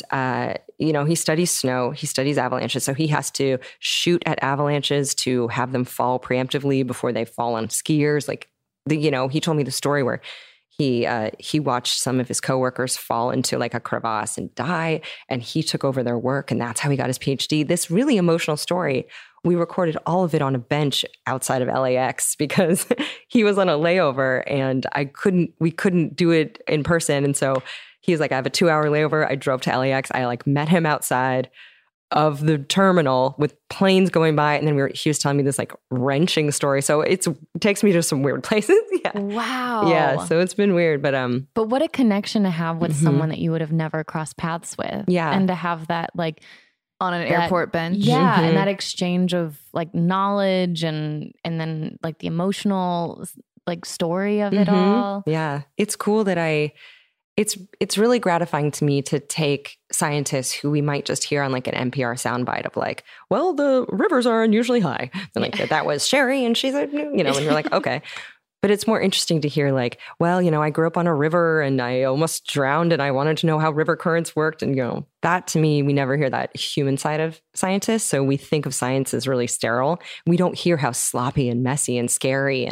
Speaker 8: he studies snow, he studies avalanches. So he has to shoot at avalanches to have them fall preemptively before they fall on skiers. Like, he told me the story where he watched some of his coworkers fall into like a crevasse and die, and he took over their work, and that's how he got his PhD. This really emotional story. We recorded all of it on a bench outside of LAX because he was on a layover, and we couldn't do it in person. And so he was like, I have a 2-hour layover. I drove to LAX. I like met him outside of the terminal with planes going by. And then he was telling me this like wrenching story. So it takes me to some weird places. Yeah.
Speaker 6: Wow.
Speaker 8: Yeah. So it's been weird, but
Speaker 6: what a connection to have with someone that you would have never crossed paths with.
Speaker 8: Yeah.
Speaker 6: And to have that like
Speaker 7: on an airport bench.
Speaker 6: Yeah. And that exchange of like knowledge and then like the emotional like story of it all.
Speaker 8: Yeah. It's cool that it's really gratifying to me to take scientists who we might just hear on like an NPR soundbite of like, well, the rivers are unusually high. And like, that was Sherry and she's, and you're like, okay. But it's more interesting to hear like, well, I grew up on a river and I almost drowned and I wanted to know how river currents worked. And, that to me, we never hear that human side of scientists. So we think of science as really sterile. We don't hear how sloppy and messy and scary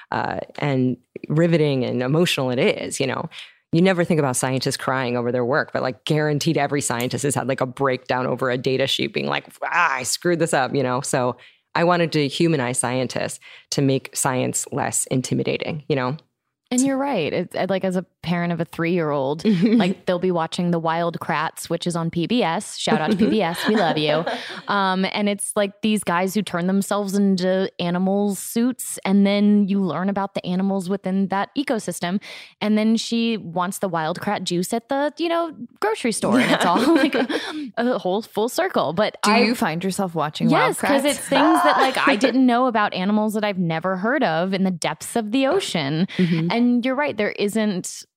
Speaker 8: and riveting and emotional it is, You never think about scientists crying over their work, but like guaranteed every scientist has had like a breakdown over a data sheet being like, I screwed this up, So I wanted to humanize scientists to make science less intimidating,
Speaker 6: And you're right. It's like as a parent of a 3-year-old, like they'll be watching The Wild Kratts, which is on PBS. Shout out to PBS. We love you. And it's like these guys who turn themselves into animal suits. And then you learn about the animals within that ecosystem. And then she wants the Wild Krat juice at the, grocery store. And it's all like a whole full circle. But
Speaker 7: do you find yourself watching Wild Kratts? Yes,
Speaker 6: because it's things that like I didn't know about animals that I've never heard of in the depths of the ocean. And you're right. There isn't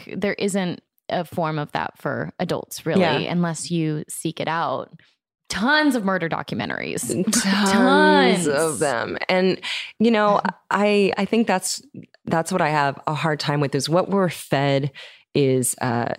Speaker 6: a form of that for adults, really, unless you seek it out. Tons of murder documentaries.
Speaker 8: Tons of them. And, you know, I think that's what I have a hard time with, is what we're fed is, I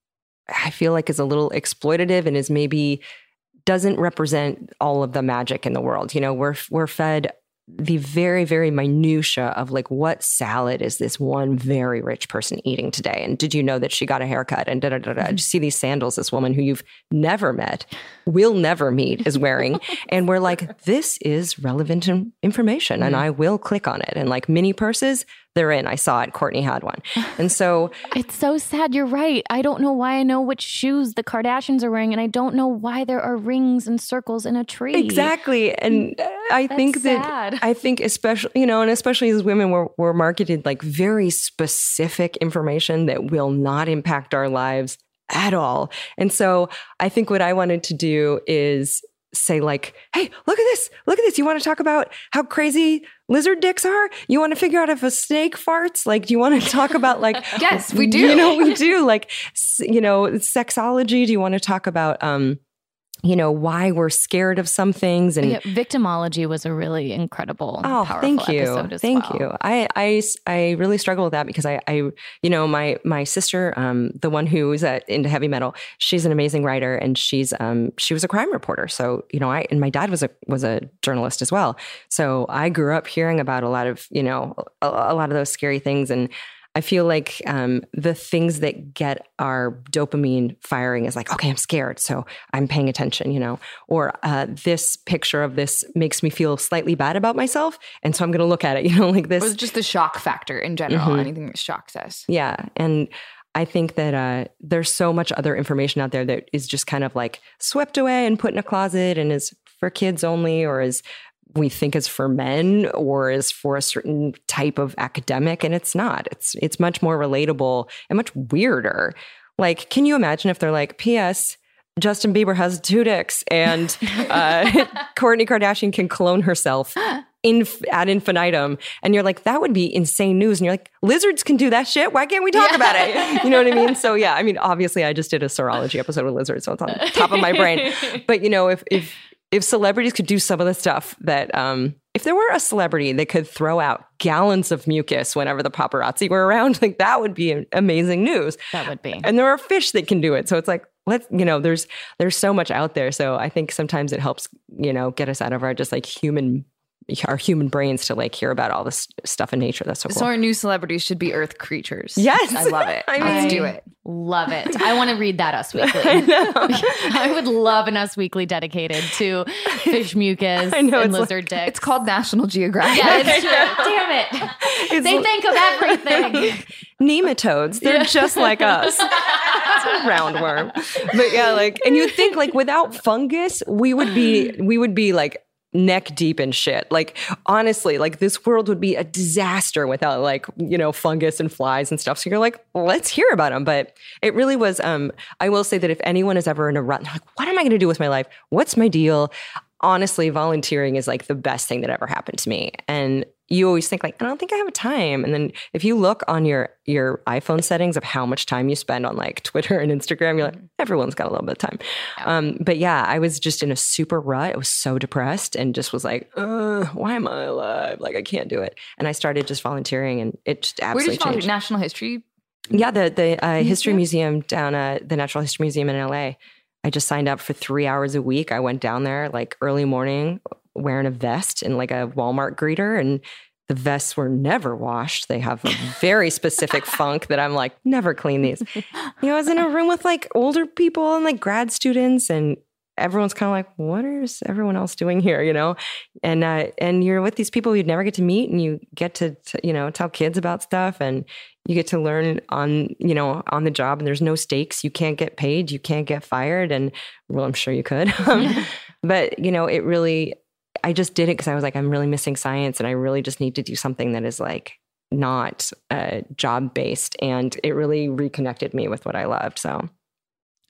Speaker 8: feel like is a little exploitative and is maybe doesn't represent all of the magic in the world. You know, we're fed the very, very minutia of like, what salad is this one very rich person eating today? And did you know that she got a haircut? And Did you see these sandals this woman who you've never met, will never meet, is wearing? And we're like, this is relevant information, and I will click on it. And like mini purses, they're in. I saw it. Courtney had one. And so
Speaker 6: it's so sad. You're right. I don't know why I know which shoes the Kardashians are wearing, and I don't know why there are rings and circles in a tree.
Speaker 8: Exactly. And I think especially, you know, and especially as women, we're marketed like very specific information that will not impact our lives at all. And so I think what I wanted to do is say like, hey, look at this. Look at this. You want to talk about how crazy lizard dicks are? You want to figure out if a snake farts? Like, do you want to talk about like,
Speaker 7: yes, we do.
Speaker 8: You know, we do like, you know, sexology. Do you want to talk about, you know, why we're scared of some things? And
Speaker 6: victimology was a really incredible, powerful
Speaker 8: thank you.
Speaker 6: episode as
Speaker 8: thank
Speaker 6: well.
Speaker 8: you. I really struggle with that because I you know, my sister, the one who is into heavy metal, she's an amazing writer, and she was a crime reporter. So, you know, and my dad was a journalist as well. So I grew up hearing about a lot of, you know, a lot of those scary things. And I feel like the things that get our dopamine firing is like, okay, I'm scared, so I'm paying attention, you know, or this picture of this makes me feel slightly bad about myself, and so I'm going to look at it, you know, like this.
Speaker 7: It was just the shock factor in general, anything that shocks us.
Speaker 8: Yeah, and I think that there's so much other information out there that is just kind of like swept away and put in a closet and is for kids only, or is we think is for men, or is for a certain type of academic, and it's not. It's much more relatable and much weirder. Like, can you imagine if they're like, P.S. Justin Bieber has 2 dicks, and Kourtney Kardashian can clone herself ad infinitum, and you're like, that would be insane news. And you're like, lizards can do that shit. Why can't we talk about it? You know what I mean? So yeah, I mean, obviously, I just did a serology episode with lizards, so it's on the top of my brain. But you know, if celebrities could do some of the stuff that, if there were a celebrity that could throw out gallons of mucus whenever the paparazzi were around, like that would be amazing news.
Speaker 6: That would be.
Speaker 8: And there are fish that can do it. So it's like, you know, there's so much out there. So I think sometimes it helps, you know, get us out of our just like our human brains to like hear about all this stuff in nature. That's so cool.
Speaker 7: So our new celebrities should be Earth creatures.
Speaker 8: Yes.
Speaker 7: I love it. Let's do it.
Speaker 6: Love it. I want to read that Us Weekly. I would love an Us Weekly dedicated to fish mucus and lizard dicks.
Speaker 7: It's called National Geographic.
Speaker 6: Yeah, it's true. Damn it. They think of everything.
Speaker 8: Nematodes. They're just like us. It's a roundworm. But yeah, like, and you'd think like without fungus, we would be like neck deep in shit. Like, honestly, like this world would be a disaster without like, you know, fungus and flies and stuff. So you're like, let's hear about them. But it really was, I will say that if anyone is ever in a rut, like, what am I going to do with my life? What's my deal? Honestly, volunteering is like the best thing that ever happened to me. And you always think like, I don't think I have time. And then if you look on your iPhone settings of how much time you spend on like Twitter and Instagram, you're like, everyone's got a little bit of time. Yeah. But yeah, I was just in a super rut. I was so depressed and just was like, why am I alive? Like, I can't do it. And I started just volunteering, and it just absolutely changed. Where did you
Speaker 7: National History?
Speaker 8: Yeah, the History Museum down the Natural History Museum in LA. I just signed up for 3 hours a week. I went down there like early morning wearing a vest and like a Walmart greeter, and the vests were never washed. They have a very specific funk that I'm like, never clean these. You know, I was in a room with like older people and like grad students, and everyone's kind of like, what is everyone else doing here? You know, and you're with these people you'd never get to meet, and you get to you know, tell kids about stuff, and you get to learn on the job, and there's no stakes. You can't get paid. You can't get fired. And well, I'm sure you could. But, you know, it really, I just did it because I was like, I'm really missing science, and I really just need to do something that is like not job based. And it really reconnected me with what I loved. So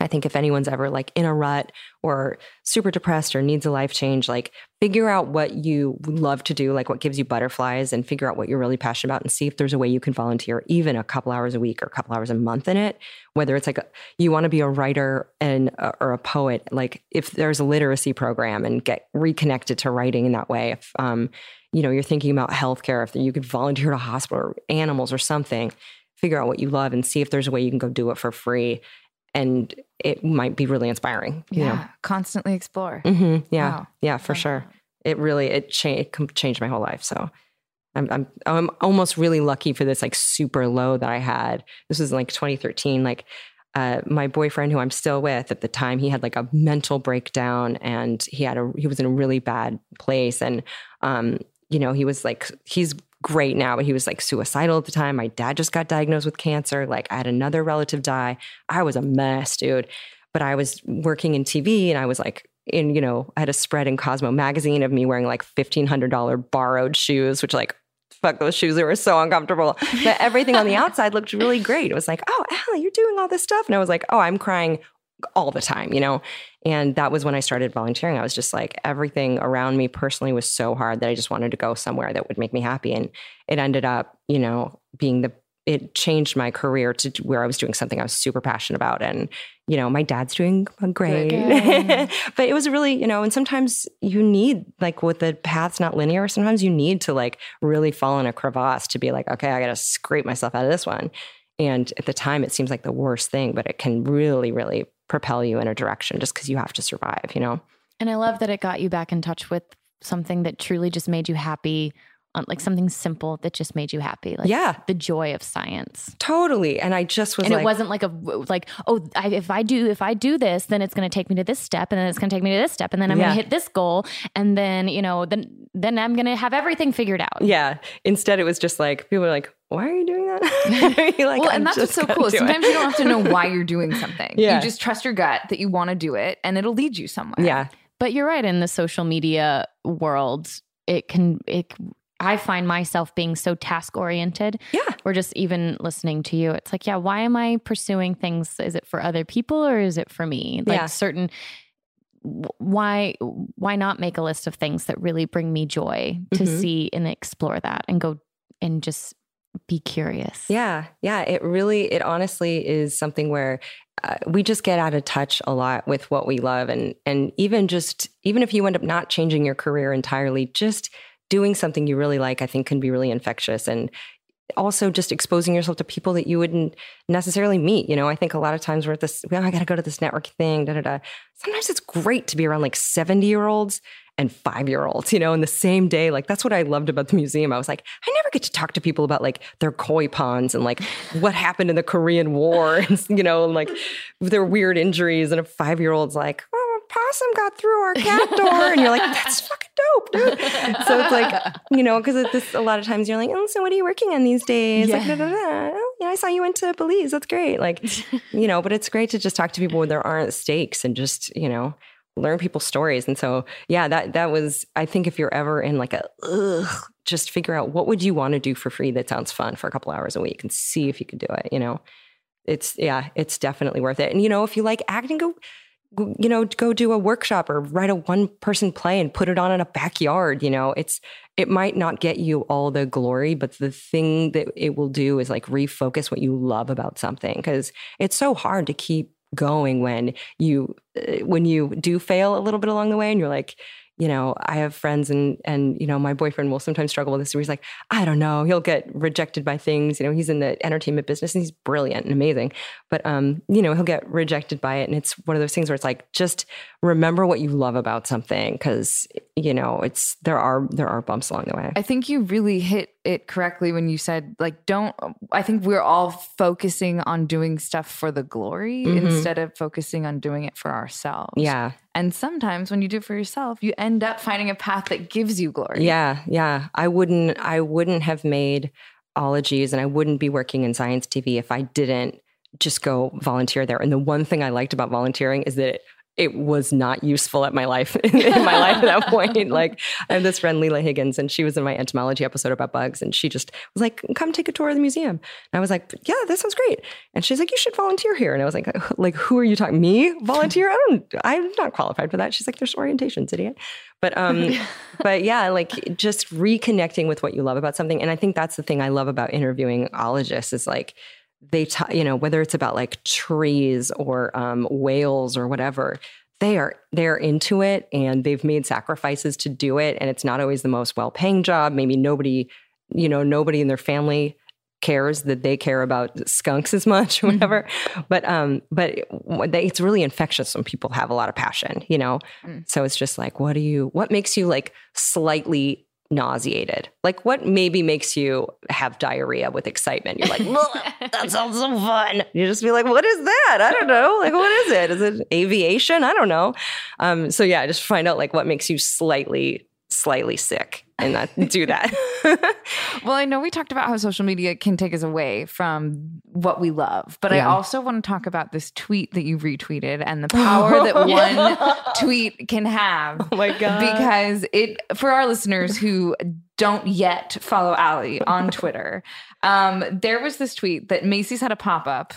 Speaker 8: I think if anyone's ever like in a rut or super depressed or needs a life change, like figure out what you love to do, like what gives you butterflies, and figure out what you're really passionate about and see if there's a way you can volunteer even a couple hours a week or a couple hours a month in it. Whether it's like you want to be a writer or a poet, like if there's a literacy program and get reconnected to writing in that way. If, you're thinking about healthcare, if you could volunteer at a hospital or animals or something, figure out what you love and see if there's a way you can go do it for free. And it might be really inspiring. You know?
Speaker 7: Constantly explore.
Speaker 8: Mm-hmm. Yeah.
Speaker 7: Wow.
Speaker 8: Yeah, for sure. It changed my whole life. So I'm almost really lucky for this like super low that I had. This was like 2013. Like my boyfriend, who I'm still with at the time, he had like a mental breakdown, and he was in a really bad place. And he was like, he's great now, but he was like suicidal at the time. My dad just got diagnosed with cancer. Like I had another relative die. I was a mess, dude. But I was working in TV, and I was like I had a spread in Cosmo magazine of me wearing like $1,500 borrowed shoes, which like, fuck those shoes. They were so uncomfortable. But everything on the outside looked really great. It was like, oh, Allie, you're doing all this stuff. And I was like, oh, I'm crying all the time, And that was when I started volunteering. I was just like, everything around me personally was so hard that I just wanted to go somewhere that would make me happy. And it ended up, it changed my career to where I was doing something I was super passionate about. And, my dad's doing great. But it was really, and sometimes you need, like with the path's not linear, sometimes you need to like really fall in a crevasse to be like, okay, I got to scrape myself out of this one. And at the time, it seems like the worst thing, but it can really, really propel you in a direction just because you have to survive,
Speaker 6: And I love that it got you back in touch with something that truly just made you happy, like something simple that just made you happy. Like the joy of science.
Speaker 8: Totally. And I just was
Speaker 6: and it wasn't like if I do this, then it's going to take me to this step, and then it's going to take me to this step, and then I'm going to hit this goal. And then, then I'm going to have everything figured out.
Speaker 8: Yeah. Instead, it was just like, people were like, why are you doing that?
Speaker 7: You're like, and that's what's so cool. Sometimes you don't have to know why you're doing something.
Speaker 8: Yeah.
Speaker 7: You just trust your gut that you want to do it, and it'll lead you somewhere.
Speaker 8: Yeah.
Speaker 6: But you're right. In the social media world, I find myself being so task oriented.
Speaker 8: Yeah.
Speaker 6: Or just even listening to you, it's like, why am I pursuing things? Is it for other people or is it for me? Like why not make a list of things that really bring me joy to see and explore that and go and just be curious.
Speaker 8: Yeah. Yeah. It honestly is something where we just get out of touch a lot with what we love. And even if you end up not changing your career entirely, just doing something you really like, I think can be really infectious. And also just exposing yourself to people that you wouldn't necessarily meet. I think a lot of times we're at this, I got to go to this networking thing, Sometimes it's great to be around like 70-year-olds and 5-year-olds, in the same day. Like that's what I loved about the museum. I was like, I never get to talk to people about like their koi ponds and like what happened in the Korean War and, and like their weird injuries. And a 5-year-old's like, oh, a possum got through our cat door. And you're like, that's fucking dope, dude. So it's like, because a lot of times you're like, oh, so what are you working on these days?
Speaker 6: Yeah.
Speaker 8: Like, oh, I saw you went to Belize. That's great. Like, but it's great to just talk to people where there aren't stakes and just, learn people's stories. And so, that was, I think if you're ever in like just figure out what would you want to do for free that sounds fun for a couple hours a week and see if you could do it, it's definitely worth it. And, if you like acting, go do a workshop or write a 1-person play and put it on in a backyard. It might not get you all the glory, but the thing that it will do is like refocus what you love about something. Because it's so hard to keep going when you do fail a little bit along the way and you're like, I have friends and my boyfriend will sometimes struggle with this where he's like, I don't know, he'll get rejected by things. He's in the entertainment business and he's brilliant and amazing, but he'll get rejected by it. And it's one of those things where it's like, just remember what you love about something. Cause there are bumps along the way.
Speaker 7: I think you really hit it correctly when you said like, I think we're all focusing on doing stuff for the glory instead of focusing on doing it for ourselves.
Speaker 8: Yeah.
Speaker 7: And sometimes when you do it for yourself, you end up finding a path that gives you glory.
Speaker 8: Yeah. Yeah. I wouldn't have made Ologies and I wouldn't be working in science TV if I didn't just go volunteer there. And the one thing I liked about volunteering is that it was not useful in my life at that point. Like, I have this friend, Leela Higgins, and she was in my entomology episode about bugs, and she just was like, come take a tour of the museum. And I was like, yeah, that sounds great. And she's like, you should volunteer here. And I was like, who are you talking? Me? Volunteer? I'm not qualified for that. She's like, there's orientations, idiot. But but yeah, like just reconnecting with what you love about something. And I think that's the thing I love about interviewing ologists is like, they, whether it's about like trees or whales or whatever, they're into it and they've made sacrifices to do it. And it's not always the most well-paying job. Maybe nobody in their family cares that they care about skunks as much or whatever. Mm-hmm. But it's really infectious when people have a lot of passion, So it's just like, what makes you like slightly nauseated? Like what maybe makes you have diarrhea with excitement? You're like, that sounds so fun. You just be like, what is that? I don't know. Like, what is it? Is it aviation? I don't know. So yeah, just find out like what makes you slightly sick and do that.
Speaker 7: Well, I know we talked about how social media can take us away from what we love, but I also want to talk about this tweet that you retweeted and the power that one tweet can have. Oh my God. Because for our listeners who don't yet follow Allie on Twitter, there was this tweet that Macy's had a pop-up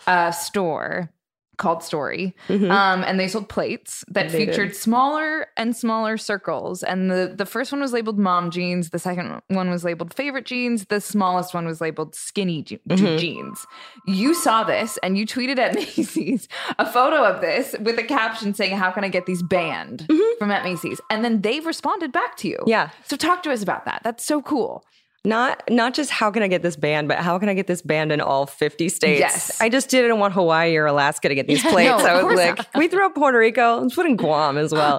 Speaker 7: store called Story. Mm-hmm. And they sold plates that featured smaller and smaller circles. And the first one was labeled mom jeans. The second one was labeled favorite jeans. The smallest one was labeled skinny jeans. You saw this and you tweeted at Macy's a photo of this with a caption saying, how can I get these banned from at Macy's? And then they responded back to you. Yeah. So talk to us about that. That's so cool.
Speaker 8: Not just how can I get this banned, but how can I get this banned in all 50 states?
Speaker 7: Yes.
Speaker 8: I just didn't want Hawaii or Alaska to get these plates. I was like, can we throw Puerto Rico? Let's put in Guam as well.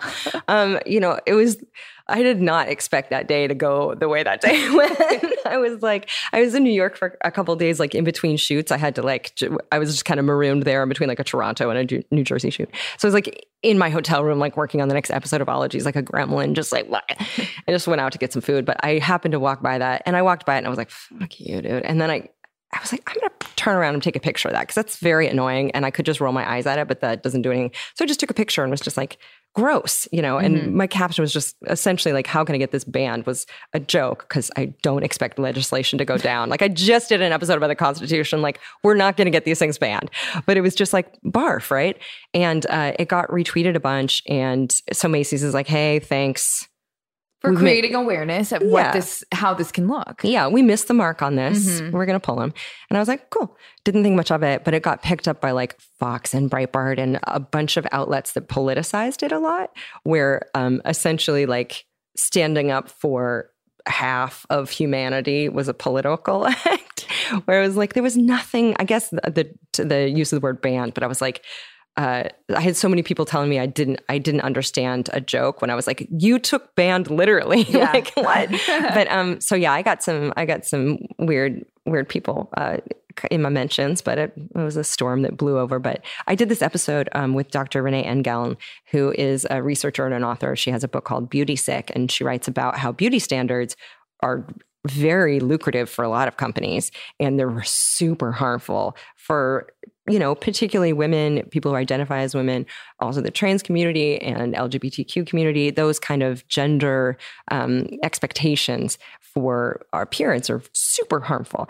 Speaker 8: I did not expect that day to go the way that day went. I was in New York for a couple of days, like in between shoots. I had to I was just kind of marooned there in between like a Toronto and a New Jersey shoot. So I was like in my hotel room, like working on the next episode of Ologies, like a gremlin, just like, what? I just went out to get some food, but I happened to walk by that and I walked by it and I was like, fuck you, dude. And then I was like, I'm going to turn around and take a picture of that because that's very annoying. And I could just roll my eyes at it, but that doesn't do anything. So I just took a picture and was just like, gross, and my caption was just essentially like, how can I get this banned was a joke because I don't expect legislation to go down. Like I just did an episode about the Constitution. Like we're not going to get these things banned, but it was just like barf. Right. And it got retweeted a bunch. And so Macy's is like, hey, thanks.
Speaker 7: For creating awareness of how this can look.
Speaker 8: Yeah, we missed the mark on this. Mm-hmm. We're going to pull them. And I was like, cool. Didn't think much of it, but it got picked up by like Fox and Breitbart and a bunch of outlets that politicized it a lot, where essentially like standing up for half of humanity was a political act, where it was like, there was nothing, I guess the use of the word banned, but I was like, I had so many people telling me I didn't understand a joke when I was like, you took banned literally. Yeah. Like what? But so yeah, I got some weird people in my mentions, but it was a storm that blew over. But I did this episode with Dr. Renee Engeln, who is a researcher and an author. She has a book called Beauty Sick, and she writes about how beauty standards are very lucrative for a lot of companies, and they're super harmful for, particularly women, people who identify as women, also the trans community and LGBTQ community. Those kind of gender expectations for our appearance are super harmful.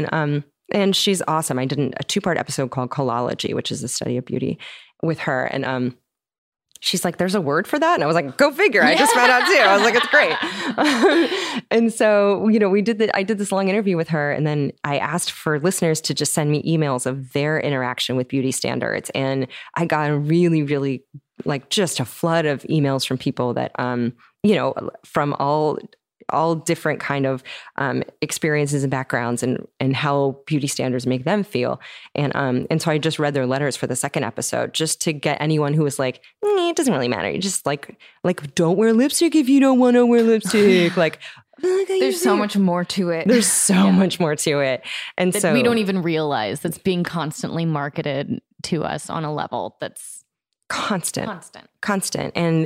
Speaker 8: And she's awesome. I did a 2-part episode called Colology, which is the study of beauty, with her. And she's like, there's a word for that? And I was like, go figure. I just found out too. I was like, it's great. And so, I did this long interview with her. And then I asked for listeners to just send me emails of their interaction with beauty standards. And I got a really, really like just a flood of emails from people that, from all different kind of experiences and backgrounds and how beauty standards make them feel. And so I just read their letters for the second episode just to get anyone who was like, it doesn't really matter. You just like don't wear lipstick if you don't want to wear lipstick.
Speaker 7: There's so much more to it.
Speaker 8: There's so much more to it. And
Speaker 6: that
Speaker 8: so
Speaker 6: we don't even realize that's being constantly marketed to us on a level that's
Speaker 8: constant. And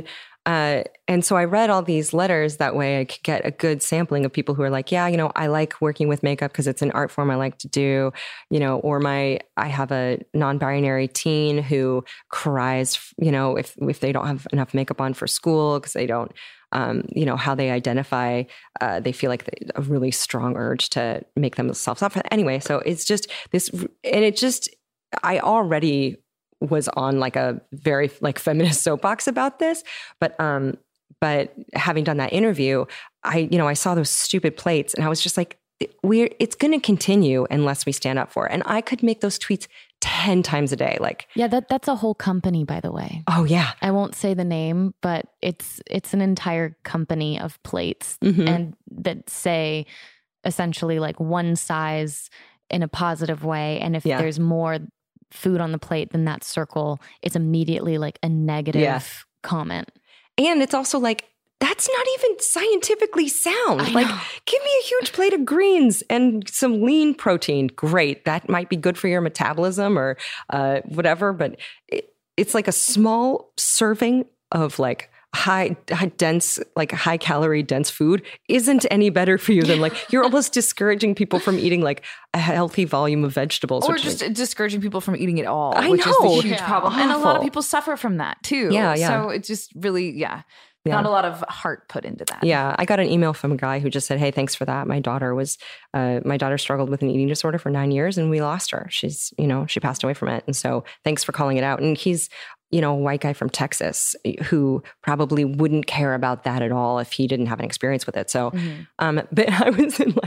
Speaker 8: And so I read all these letters. That way I could get a good sampling of people who are like, yeah, you know, I like working with makeup because it's an art form I like to do, you know, or I have a non-binary teen who cries, you know, if they don't have enough makeup on for school because they don't, you know, how they identify, they feel like a really strong urge to make themselves up. Anyway, so it's just this, and it just, I already was on like a very like feminist soapbox about this, but having done that interview, I saw those stupid plates and I was just like, it's going to continue unless we stand up for it. And I could make those tweets 10 times a day. Like,
Speaker 6: yeah, that's a whole company, by the way.
Speaker 8: Oh yeah.
Speaker 6: I won't say the name, but it's an entire company of plates and that say essentially like one size in a positive way. And if there's more food on the plate than that circle, it's immediately like a negative comment.
Speaker 8: And it's also like, that's not even scientifically sound. Like, give me a huge plate of greens and some lean protein. Great. That might be good for your metabolism or whatever. But it's like a small serving of like high calorie dense food isn't any better for you than like, you're almost discouraging people from eating like a healthy volume of vegetables.
Speaker 7: Or just discouraging people from eating it all,
Speaker 8: I
Speaker 7: which
Speaker 8: know.
Speaker 7: is the huge problem. And a lot of people suffer from that too.
Speaker 8: Yeah.
Speaker 7: So it's just really, not a lot of heart put into that.
Speaker 8: Yeah. I got an email from a guy who just said, hey, thanks for that. My daughter struggled with an eating disorder for 9 years and we lost her. She's, she passed away from it. And so thanks for calling it out. And he's, a white guy from Texas who probably wouldn't care about that at all if he didn't have an experience with it. So, but I was in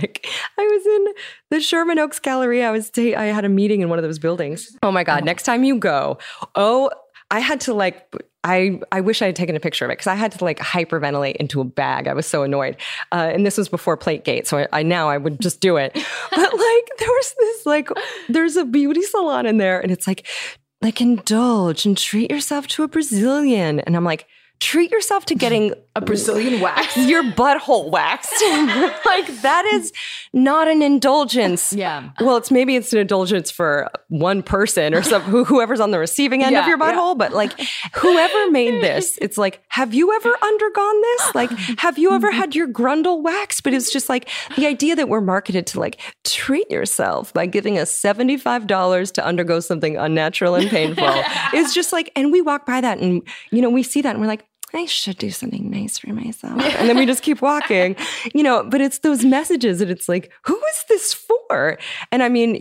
Speaker 8: the Sherman Oaks Galleria. I had a meeting in one of those buildings. Oh my God. Next time you go, I had to I wish I had taken a picture of it because I had to hyperventilate into a bag. I was so annoyed. And this was before Plategate. So I would just do it. But there was this there's a beauty salon in there and it's like indulge and treat yourself to a Brazilian. And I'm like, treat yourself to getting
Speaker 7: a Brazilian wax,
Speaker 8: your butthole waxed. That is not an indulgence.
Speaker 6: Yeah.
Speaker 8: Well, maybe it's an indulgence for one person or whoever's on the receiving end of your butthole. But whoever made this, it's like, have you ever undergone this? Have you ever had your grundle waxed? But it's just the idea that we're marketed to treat yourself by giving us $75 to undergo something unnatural and painful is just and we walk by that and, we see that and we're like, I should do something nice for myself. And then we just keep walking, but it's those messages that it's who is this for? And I mean,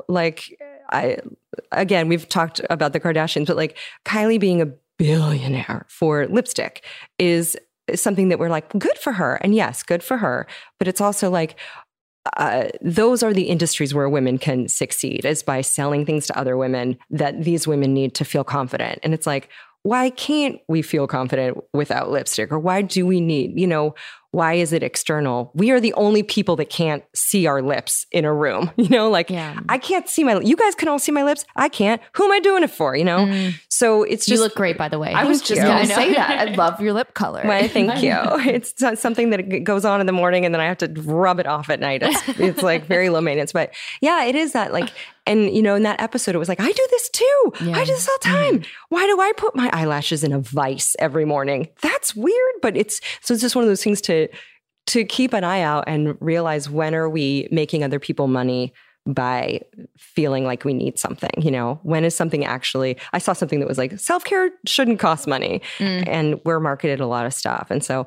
Speaker 8: again, we've talked about the Kardashians, but Kylie being a billionaire for lipstick is something that we're good for her. And yes, good for her. But it's also those are the industries where women can succeed is by selling things to other women that these women need to feel confident. And it's why can't we feel confident without lipstick? Or why do we need, why is it external? We are the only people that can't see our lips in a room, I can't see you guys can all see my lips. I can't. Who am I doing it for? So it's just.
Speaker 6: You look great, by the way.
Speaker 7: I was just going to say that. I love your lip color.
Speaker 8: Well, thank you. It's something that goes on in the morning and then I have to rub it off at night. It's very low maintenance, but yeah, it is that and in that episode, it was I do this too. Yeah. I do this all the time. Why do I put my eyelashes in a vice every morning? That's weird, but it's just one of those things to keep an eye out and realize when are we making other people money by feeling like we need something, when is something actually, I saw something that was self-care shouldn't cost money and we're marketed a lot of stuff. And so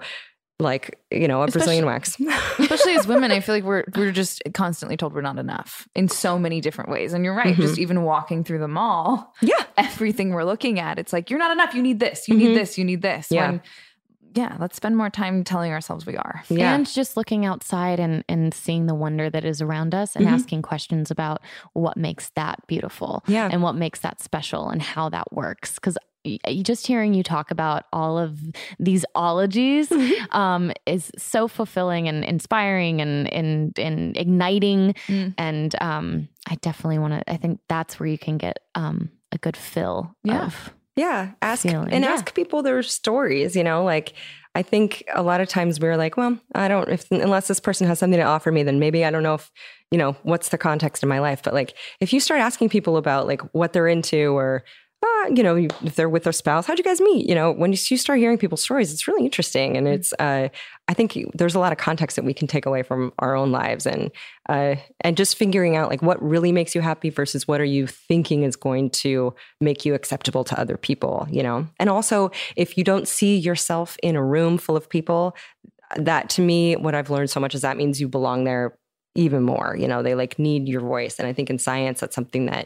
Speaker 8: a Brazilian wax.
Speaker 7: Especially as women, I feel like we're just constantly told we're not enough in so many different ways. And you're right. Just even walking through the mall, everything we're looking at, it's you're not enough. You need this. You need this. You need this.
Speaker 8: Yeah.
Speaker 7: Let's spend more time telling ourselves we are.
Speaker 6: Yeah. And just looking outside and seeing the wonder that is around us and asking questions about what makes that beautiful and what makes that special and how that works. Because just hearing you talk about all of these ologies is so fulfilling and inspiring and igniting. And I definitely want to, I think that's where you can get a good fill of.
Speaker 8: Yeah. Ask people their stories, I think a lot of times we're well, I don't, unless this person has something to offer me, then maybe I don't know if, what's the context of my life. But if you start asking people about what they're into or if they're with their spouse, how'd you guys meet? When you start hearing people's stories, it's really interesting. And it's, I think there's a lot of context that we can take away from our own lives and just figuring out like what really makes you happy versus what are you thinking is going to make you acceptable to other people, And also, if you don't see yourself in a room full of people, that to me, what I've learned so much is that means you belong there even more. They like need your voice. And I think in science, that's something that,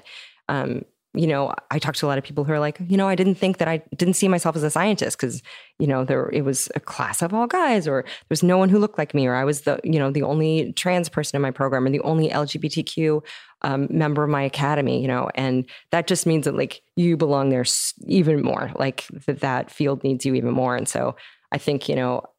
Speaker 8: I talked to a lot of people who are like, I didn't see myself as a scientist because, it was a class of all guys, or there's no one who looked like me, or I was the only trans person in my program, or the only LGBTQ member of my academy, and that just means that like you belong there even more, like that field needs you even more. And so I think,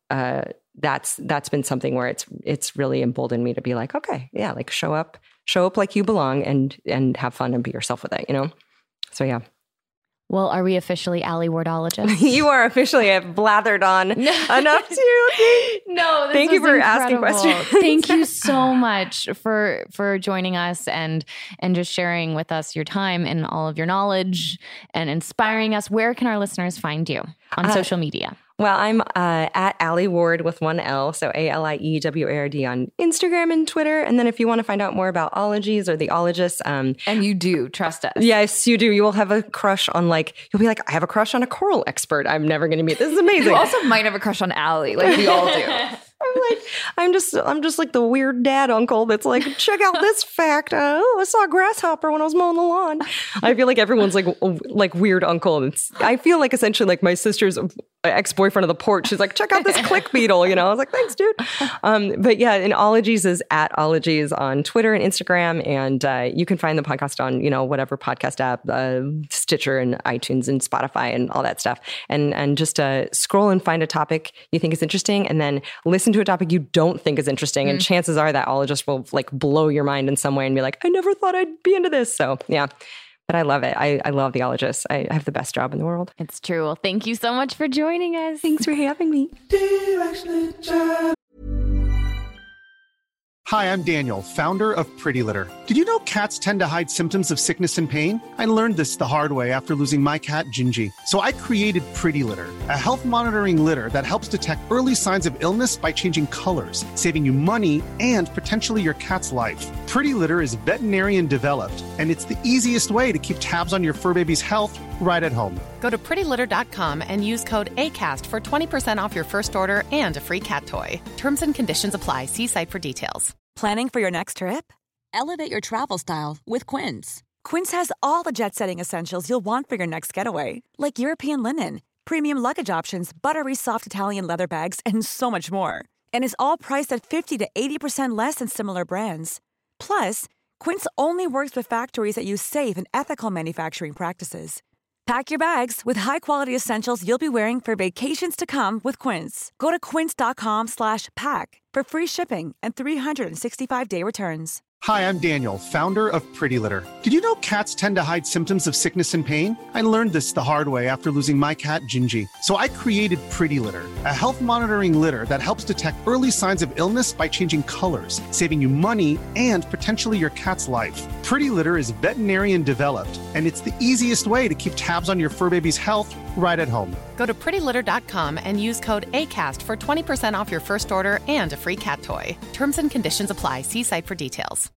Speaker 8: that's been something where it's really emboldened me to be like, okay, yeah, like show up like you belong and have fun and be yourself with it, So yeah.
Speaker 6: Well, are we officially Alie Wardologists?
Speaker 8: You are officially. I've blathered on enough to.
Speaker 6: No,
Speaker 8: thank you for asking questions.
Speaker 6: Thank you so much for joining us and just sharing with us your time and all of your knowledge and inspiring us. Where can our listeners find you on social media?
Speaker 8: Well, I'm at Alie Ward with one L, so ALIEWARD on Instagram and Twitter. And then if you want to find out more about ologies or the ologists.
Speaker 7: And you do, trust us.
Speaker 8: Yes, you do. You will have a crush on you'll be like, I have a crush on a coral expert I'm never going to meet. This is amazing.
Speaker 7: You also might have a crush on Alie, like we all do.
Speaker 8: I'm just like the weird dad uncle that's like, check out this fact. I saw a grasshopper when I was mowing the lawn. I feel like everyone's like weird uncle. I feel like essentially like my sister's ex-boyfriend of the porch. She's like, check out this click beetle. I was like, thanks, dude. But yeah, and Ologies is at Ologies on Twitter and Instagram. And you can find the podcast on, whatever podcast app, Stitcher and iTunes and Spotify and all that stuff. And just scroll and find a topic you think is interesting and then listen to a topic you don't think is interesting. And chances are that ologist will like blow your mind in some way and be like, I never thought I'd be into this. So yeah. But I love it. I love the ologists. I have the best job in the world.
Speaker 6: It's true. Well, thank you so much for joining us.
Speaker 8: Thanks for having me.
Speaker 13: Hi, I'm Daniel, founder of Pretty Litter. Did you know cats tend to hide symptoms of sickness and pain? I learned this the hard way after losing my cat, Gingy. So I created Pretty Litter, a health monitoring litter that helps detect early signs of illness by changing colors, saving you money and potentially your cat's life. Pretty Litter is veterinarian developed, and it's the easiest way to keep tabs on your fur baby's health right at home.
Speaker 12: Go to prettylitter.com and use code ACAST for 20% off your first order and a free cat toy. Terms and conditions apply. See site for details.
Speaker 9: Planning for your next trip? Elevate your travel style with Quince. Quince has all the jet-setting essentials you'll want for your next getaway, like European linen, premium luggage options, buttery soft Italian leather bags, and so much more. And is all priced at 50 to 80% less than similar brands. Plus, Quince only works with factories that use safe and ethical manufacturing practices. Pack your bags with high-quality essentials you'll be wearing for vacations to come with Quince. Go to quince.com/pack for free shipping and 365-day returns.
Speaker 13: Hi, I'm Daniel, founder of Pretty Litter. Did you know cats tend to hide symptoms of sickness and pain? I learned this the hard way after losing my cat, Gingy. So I created Pretty Litter, a health monitoring litter that helps detect early signs of illness by changing colors, saving you money and potentially your cat's life. Pretty Litter is veterinarian developed, and it's the easiest way to keep tabs on your fur baby's health right at home.
Speaker 12: Go to prettylitter.com and use code ACAST for 20% off your first order and a free cat toy. Terms and conditions apply. See site for details.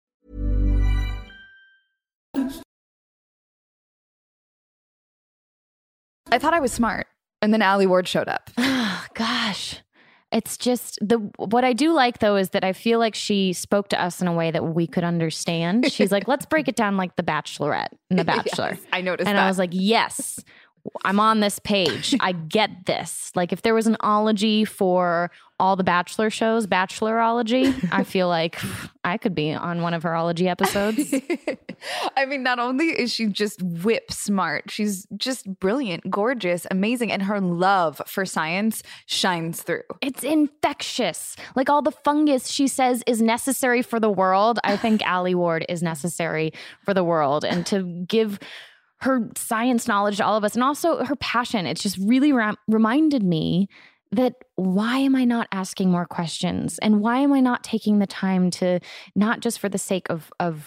Speaker 7: I thought I was smart, and then Alie Ward showed up.
Speaker 6: Oh, gosh. It's just what I do like though is that I feel like she spoke to us in a way that we could understand. She's like, let's break it down like The Bachelorette and The Bachelor.
Speaker 7: Yes, I noticed
Speaker 6: and
Speaker 7: that.
Speaker 6: I was like, yes, I'm on this page. I get this. Like if there was an ology for all the Bachelor shows, Bachelorology, I feel like I could be on one of her ology episodes.
Speaker 7: I mean, not only is she just whip smart, she's just brilliant, gorgeous, amazing, and her love for science shines through.
Speaker 6: It's infectious. Like all the fungus she says is necessary for the world. I think Alie Ward is necessary for the world. And to give her science knowledge to all of us and also her passion, it's just really reminded me that why am I not asking more questions? And why am I not taking the time to, not just for the sake of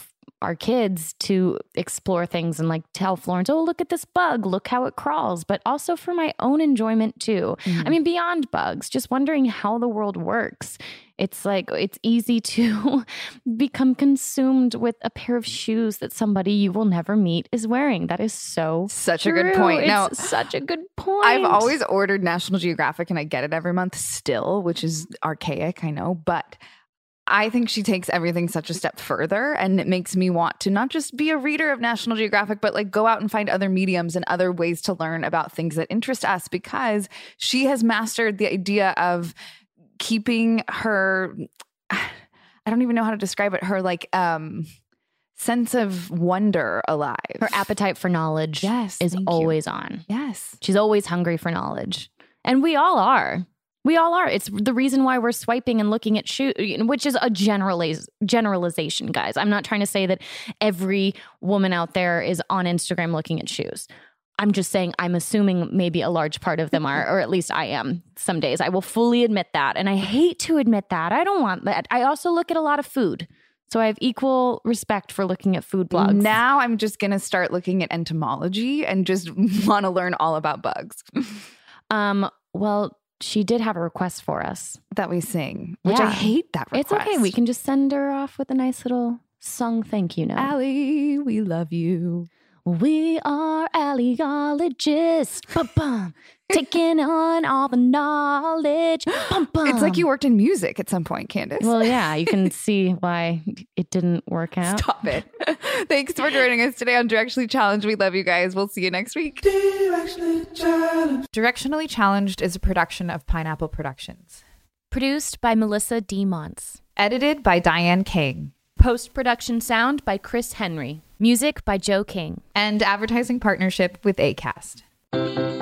Speaker 6: our kids to explore things and like tell Florence, oh, look at this bug, look how it crawls, but also for my own enjoyment too. I mean, beyond bugs, just wondering how the world works. It's like, it's easy to become consumed with a pair of shoes that somebody you will never meet is wearing. That is
Speaker 7: such
Speaker 6: true.
Speaker 7: A good point.
Speaker 6: It's such a good point.
Speaker 7: I've always ordered National Geographic and I get it every month still, which is archaic, I know, but I think she takes everything such a step further, and it makes me want to not just be a reader of National Geographic, but like go out and find other mediums and other ways to learn about things that interest us, because she has mastered the idea of keeping her, I don't even know how to describe it, her like sense of wonder alive.
Speaker 6: Her appetite for knowledge is always on.
Speaker 7: Yes.
Speaker 6: She's always hungry for knowledge. And we all are. We all are. It's the reason why we're swiping and looking at shoes, which is a generalization, guys. I'm not trying to say that every woman out there is on Instagram looking at shoes. I'm just saying I'm assuming maybe a large part of them are, or at least I am some days. I will fully admit that. And I hate to admit that. I don't want that. I also look at a lot of food. So I have equal respect for looking at food blogs.
Speaker 7: Now I'm just going to start looking at entomology and just want to learn all about bugs.
Speaker 6: Well, she did have a request for us.
Speaker 7: That we sing, which I hate that request.
Speaker 6: It's okay. We can just send her off with a nice little sung thank you note.
Speaker 7: Allie, we love you.
Speaker 6: We are Alliologists. Bum-bum. Taking on all the knowledge. Bum-bum.
Speaker 7: It's like you worked in music at some point, Candace.
Speaker 6: Well, yeah, you can see why it didn't work out.
Speaker 7: Stop it. Thanks for joining us today on Directionally Challenged. We love you guys. We'll see you next week.
Speaker 14: Directionally Challenged is a production of Pineapple Productions.
Speaker 6: Produced by Melissa D. Montz.
Speaker 14: Edited by Diane King.
Speaker 6: Post-production sound by Chris Henry. Music by Joe King.
Speaker 14: And advertising partnership with Acast.